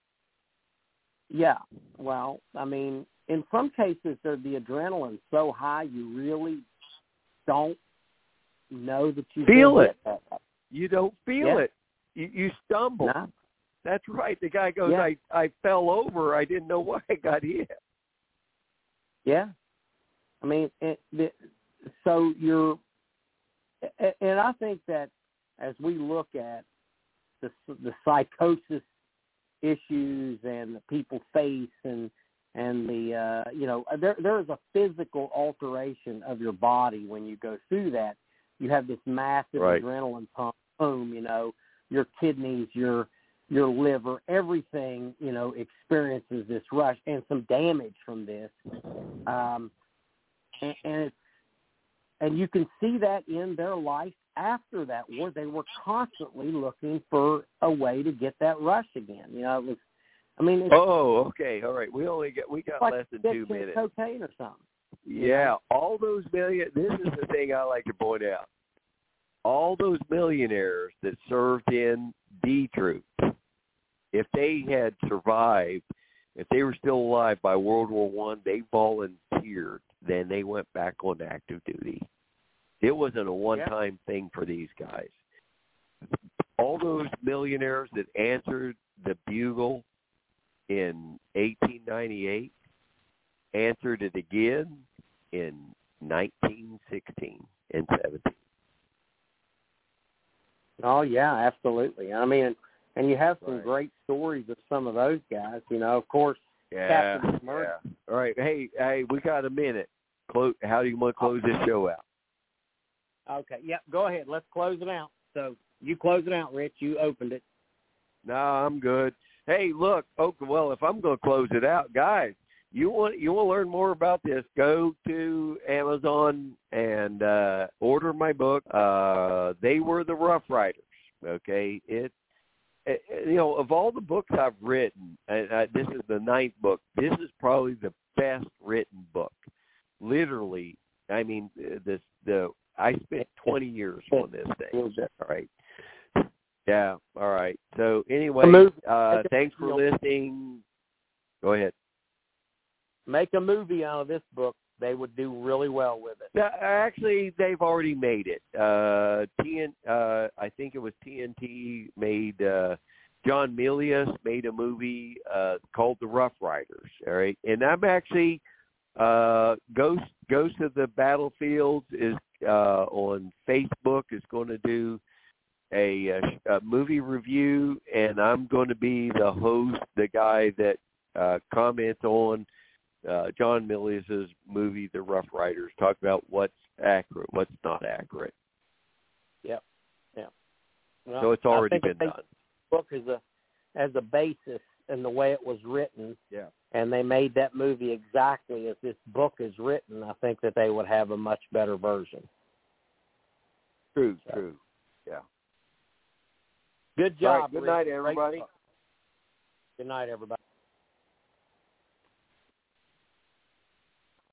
Yeah. Well, I mean, in some cases, the adrenaline's so high you really don't know that you feel it. That. You don't feel yeah. it. You, you stumble. Nah. That's right. The guy goes, yeah. I, I fell over. I didn't know why I got hit. Yeah. I mean, it, it, so you're, and I think that as we look at the, the psychosis issues and the people face and, and the, uh, you know, there, there is a physical alteration of your body when you go through that. You have this massive right. adrenaline pump, boom, you know, your kidneys, your, your liver, everything, you know, experiences this rush and some damage from this. Um, and, and it's, and you can see that in their life after that war. They were constantly looking for a way to get that rush again. You know, it was, I mean, it's oh, okay. All right. We only got, we got like less than two minutes. Cocaine or something. Yeah. know? All those million, this is the thing I like to point out. All those millionaires that served in D Troop, if they had survived, if they were still alive by World War One, they volunteered. Then they went back on active duty. It wasn't a one-time yeah. thing for these guys. All those millionaires that answered the bugle in eighteen ninety-eight answered it again in nineteen sixteen and seventeen. Oh, yeah, absolutely. I mean, and you have some right. great stories of some of those guys. You know, of course, yeah, Captain McMurray. Yeah. All right. Hey, hey, we got a minute. Close, how do you want to close this show out? Okay. Yep. Go ahead. Let's close it out. So you close it out, Rich. You opened it. No, I'm good. Hey, look. Okay. Well, if I'm going to close it out, guys, you want you want to learn more about this? Go to Amazon and uh, order my book. Uh, they Were the Rough Riders. Okay. It. You know, of all the books I've written, and I, this is the ninth book. This is probably the best written book. Literally, I mean, this the I spent twenty years on this thing. All right, yeah, all right. So anyway, uh, thanks for listening. Go ahead. Make a movie out of this book. They would do really well with it. Yeah, actually, they've already made it. Uh, T N, uh, I think it was T N T made, uh, John Milius made a movie uh, called The Rough Riders, all right? And I'm actually, uh, Ghost Ghost of the Battlefields is uh, on Facebook, is going to do a, a, a movie review, and I'm going to be the host, the guy that uh, comments on Uh, John Milius's movie, The Rough Riders, talk about what's accurate, what's not accurate. Yep, yeah. Well, so it's already been they, done. The book is a as a basis in the way it was written. Yeah. And they made that movie exactly as this book is written. I think that they would have a much better version. True, so. true. Yeah. Good job. All right, good Rick. night, everybody. Good night, everybody.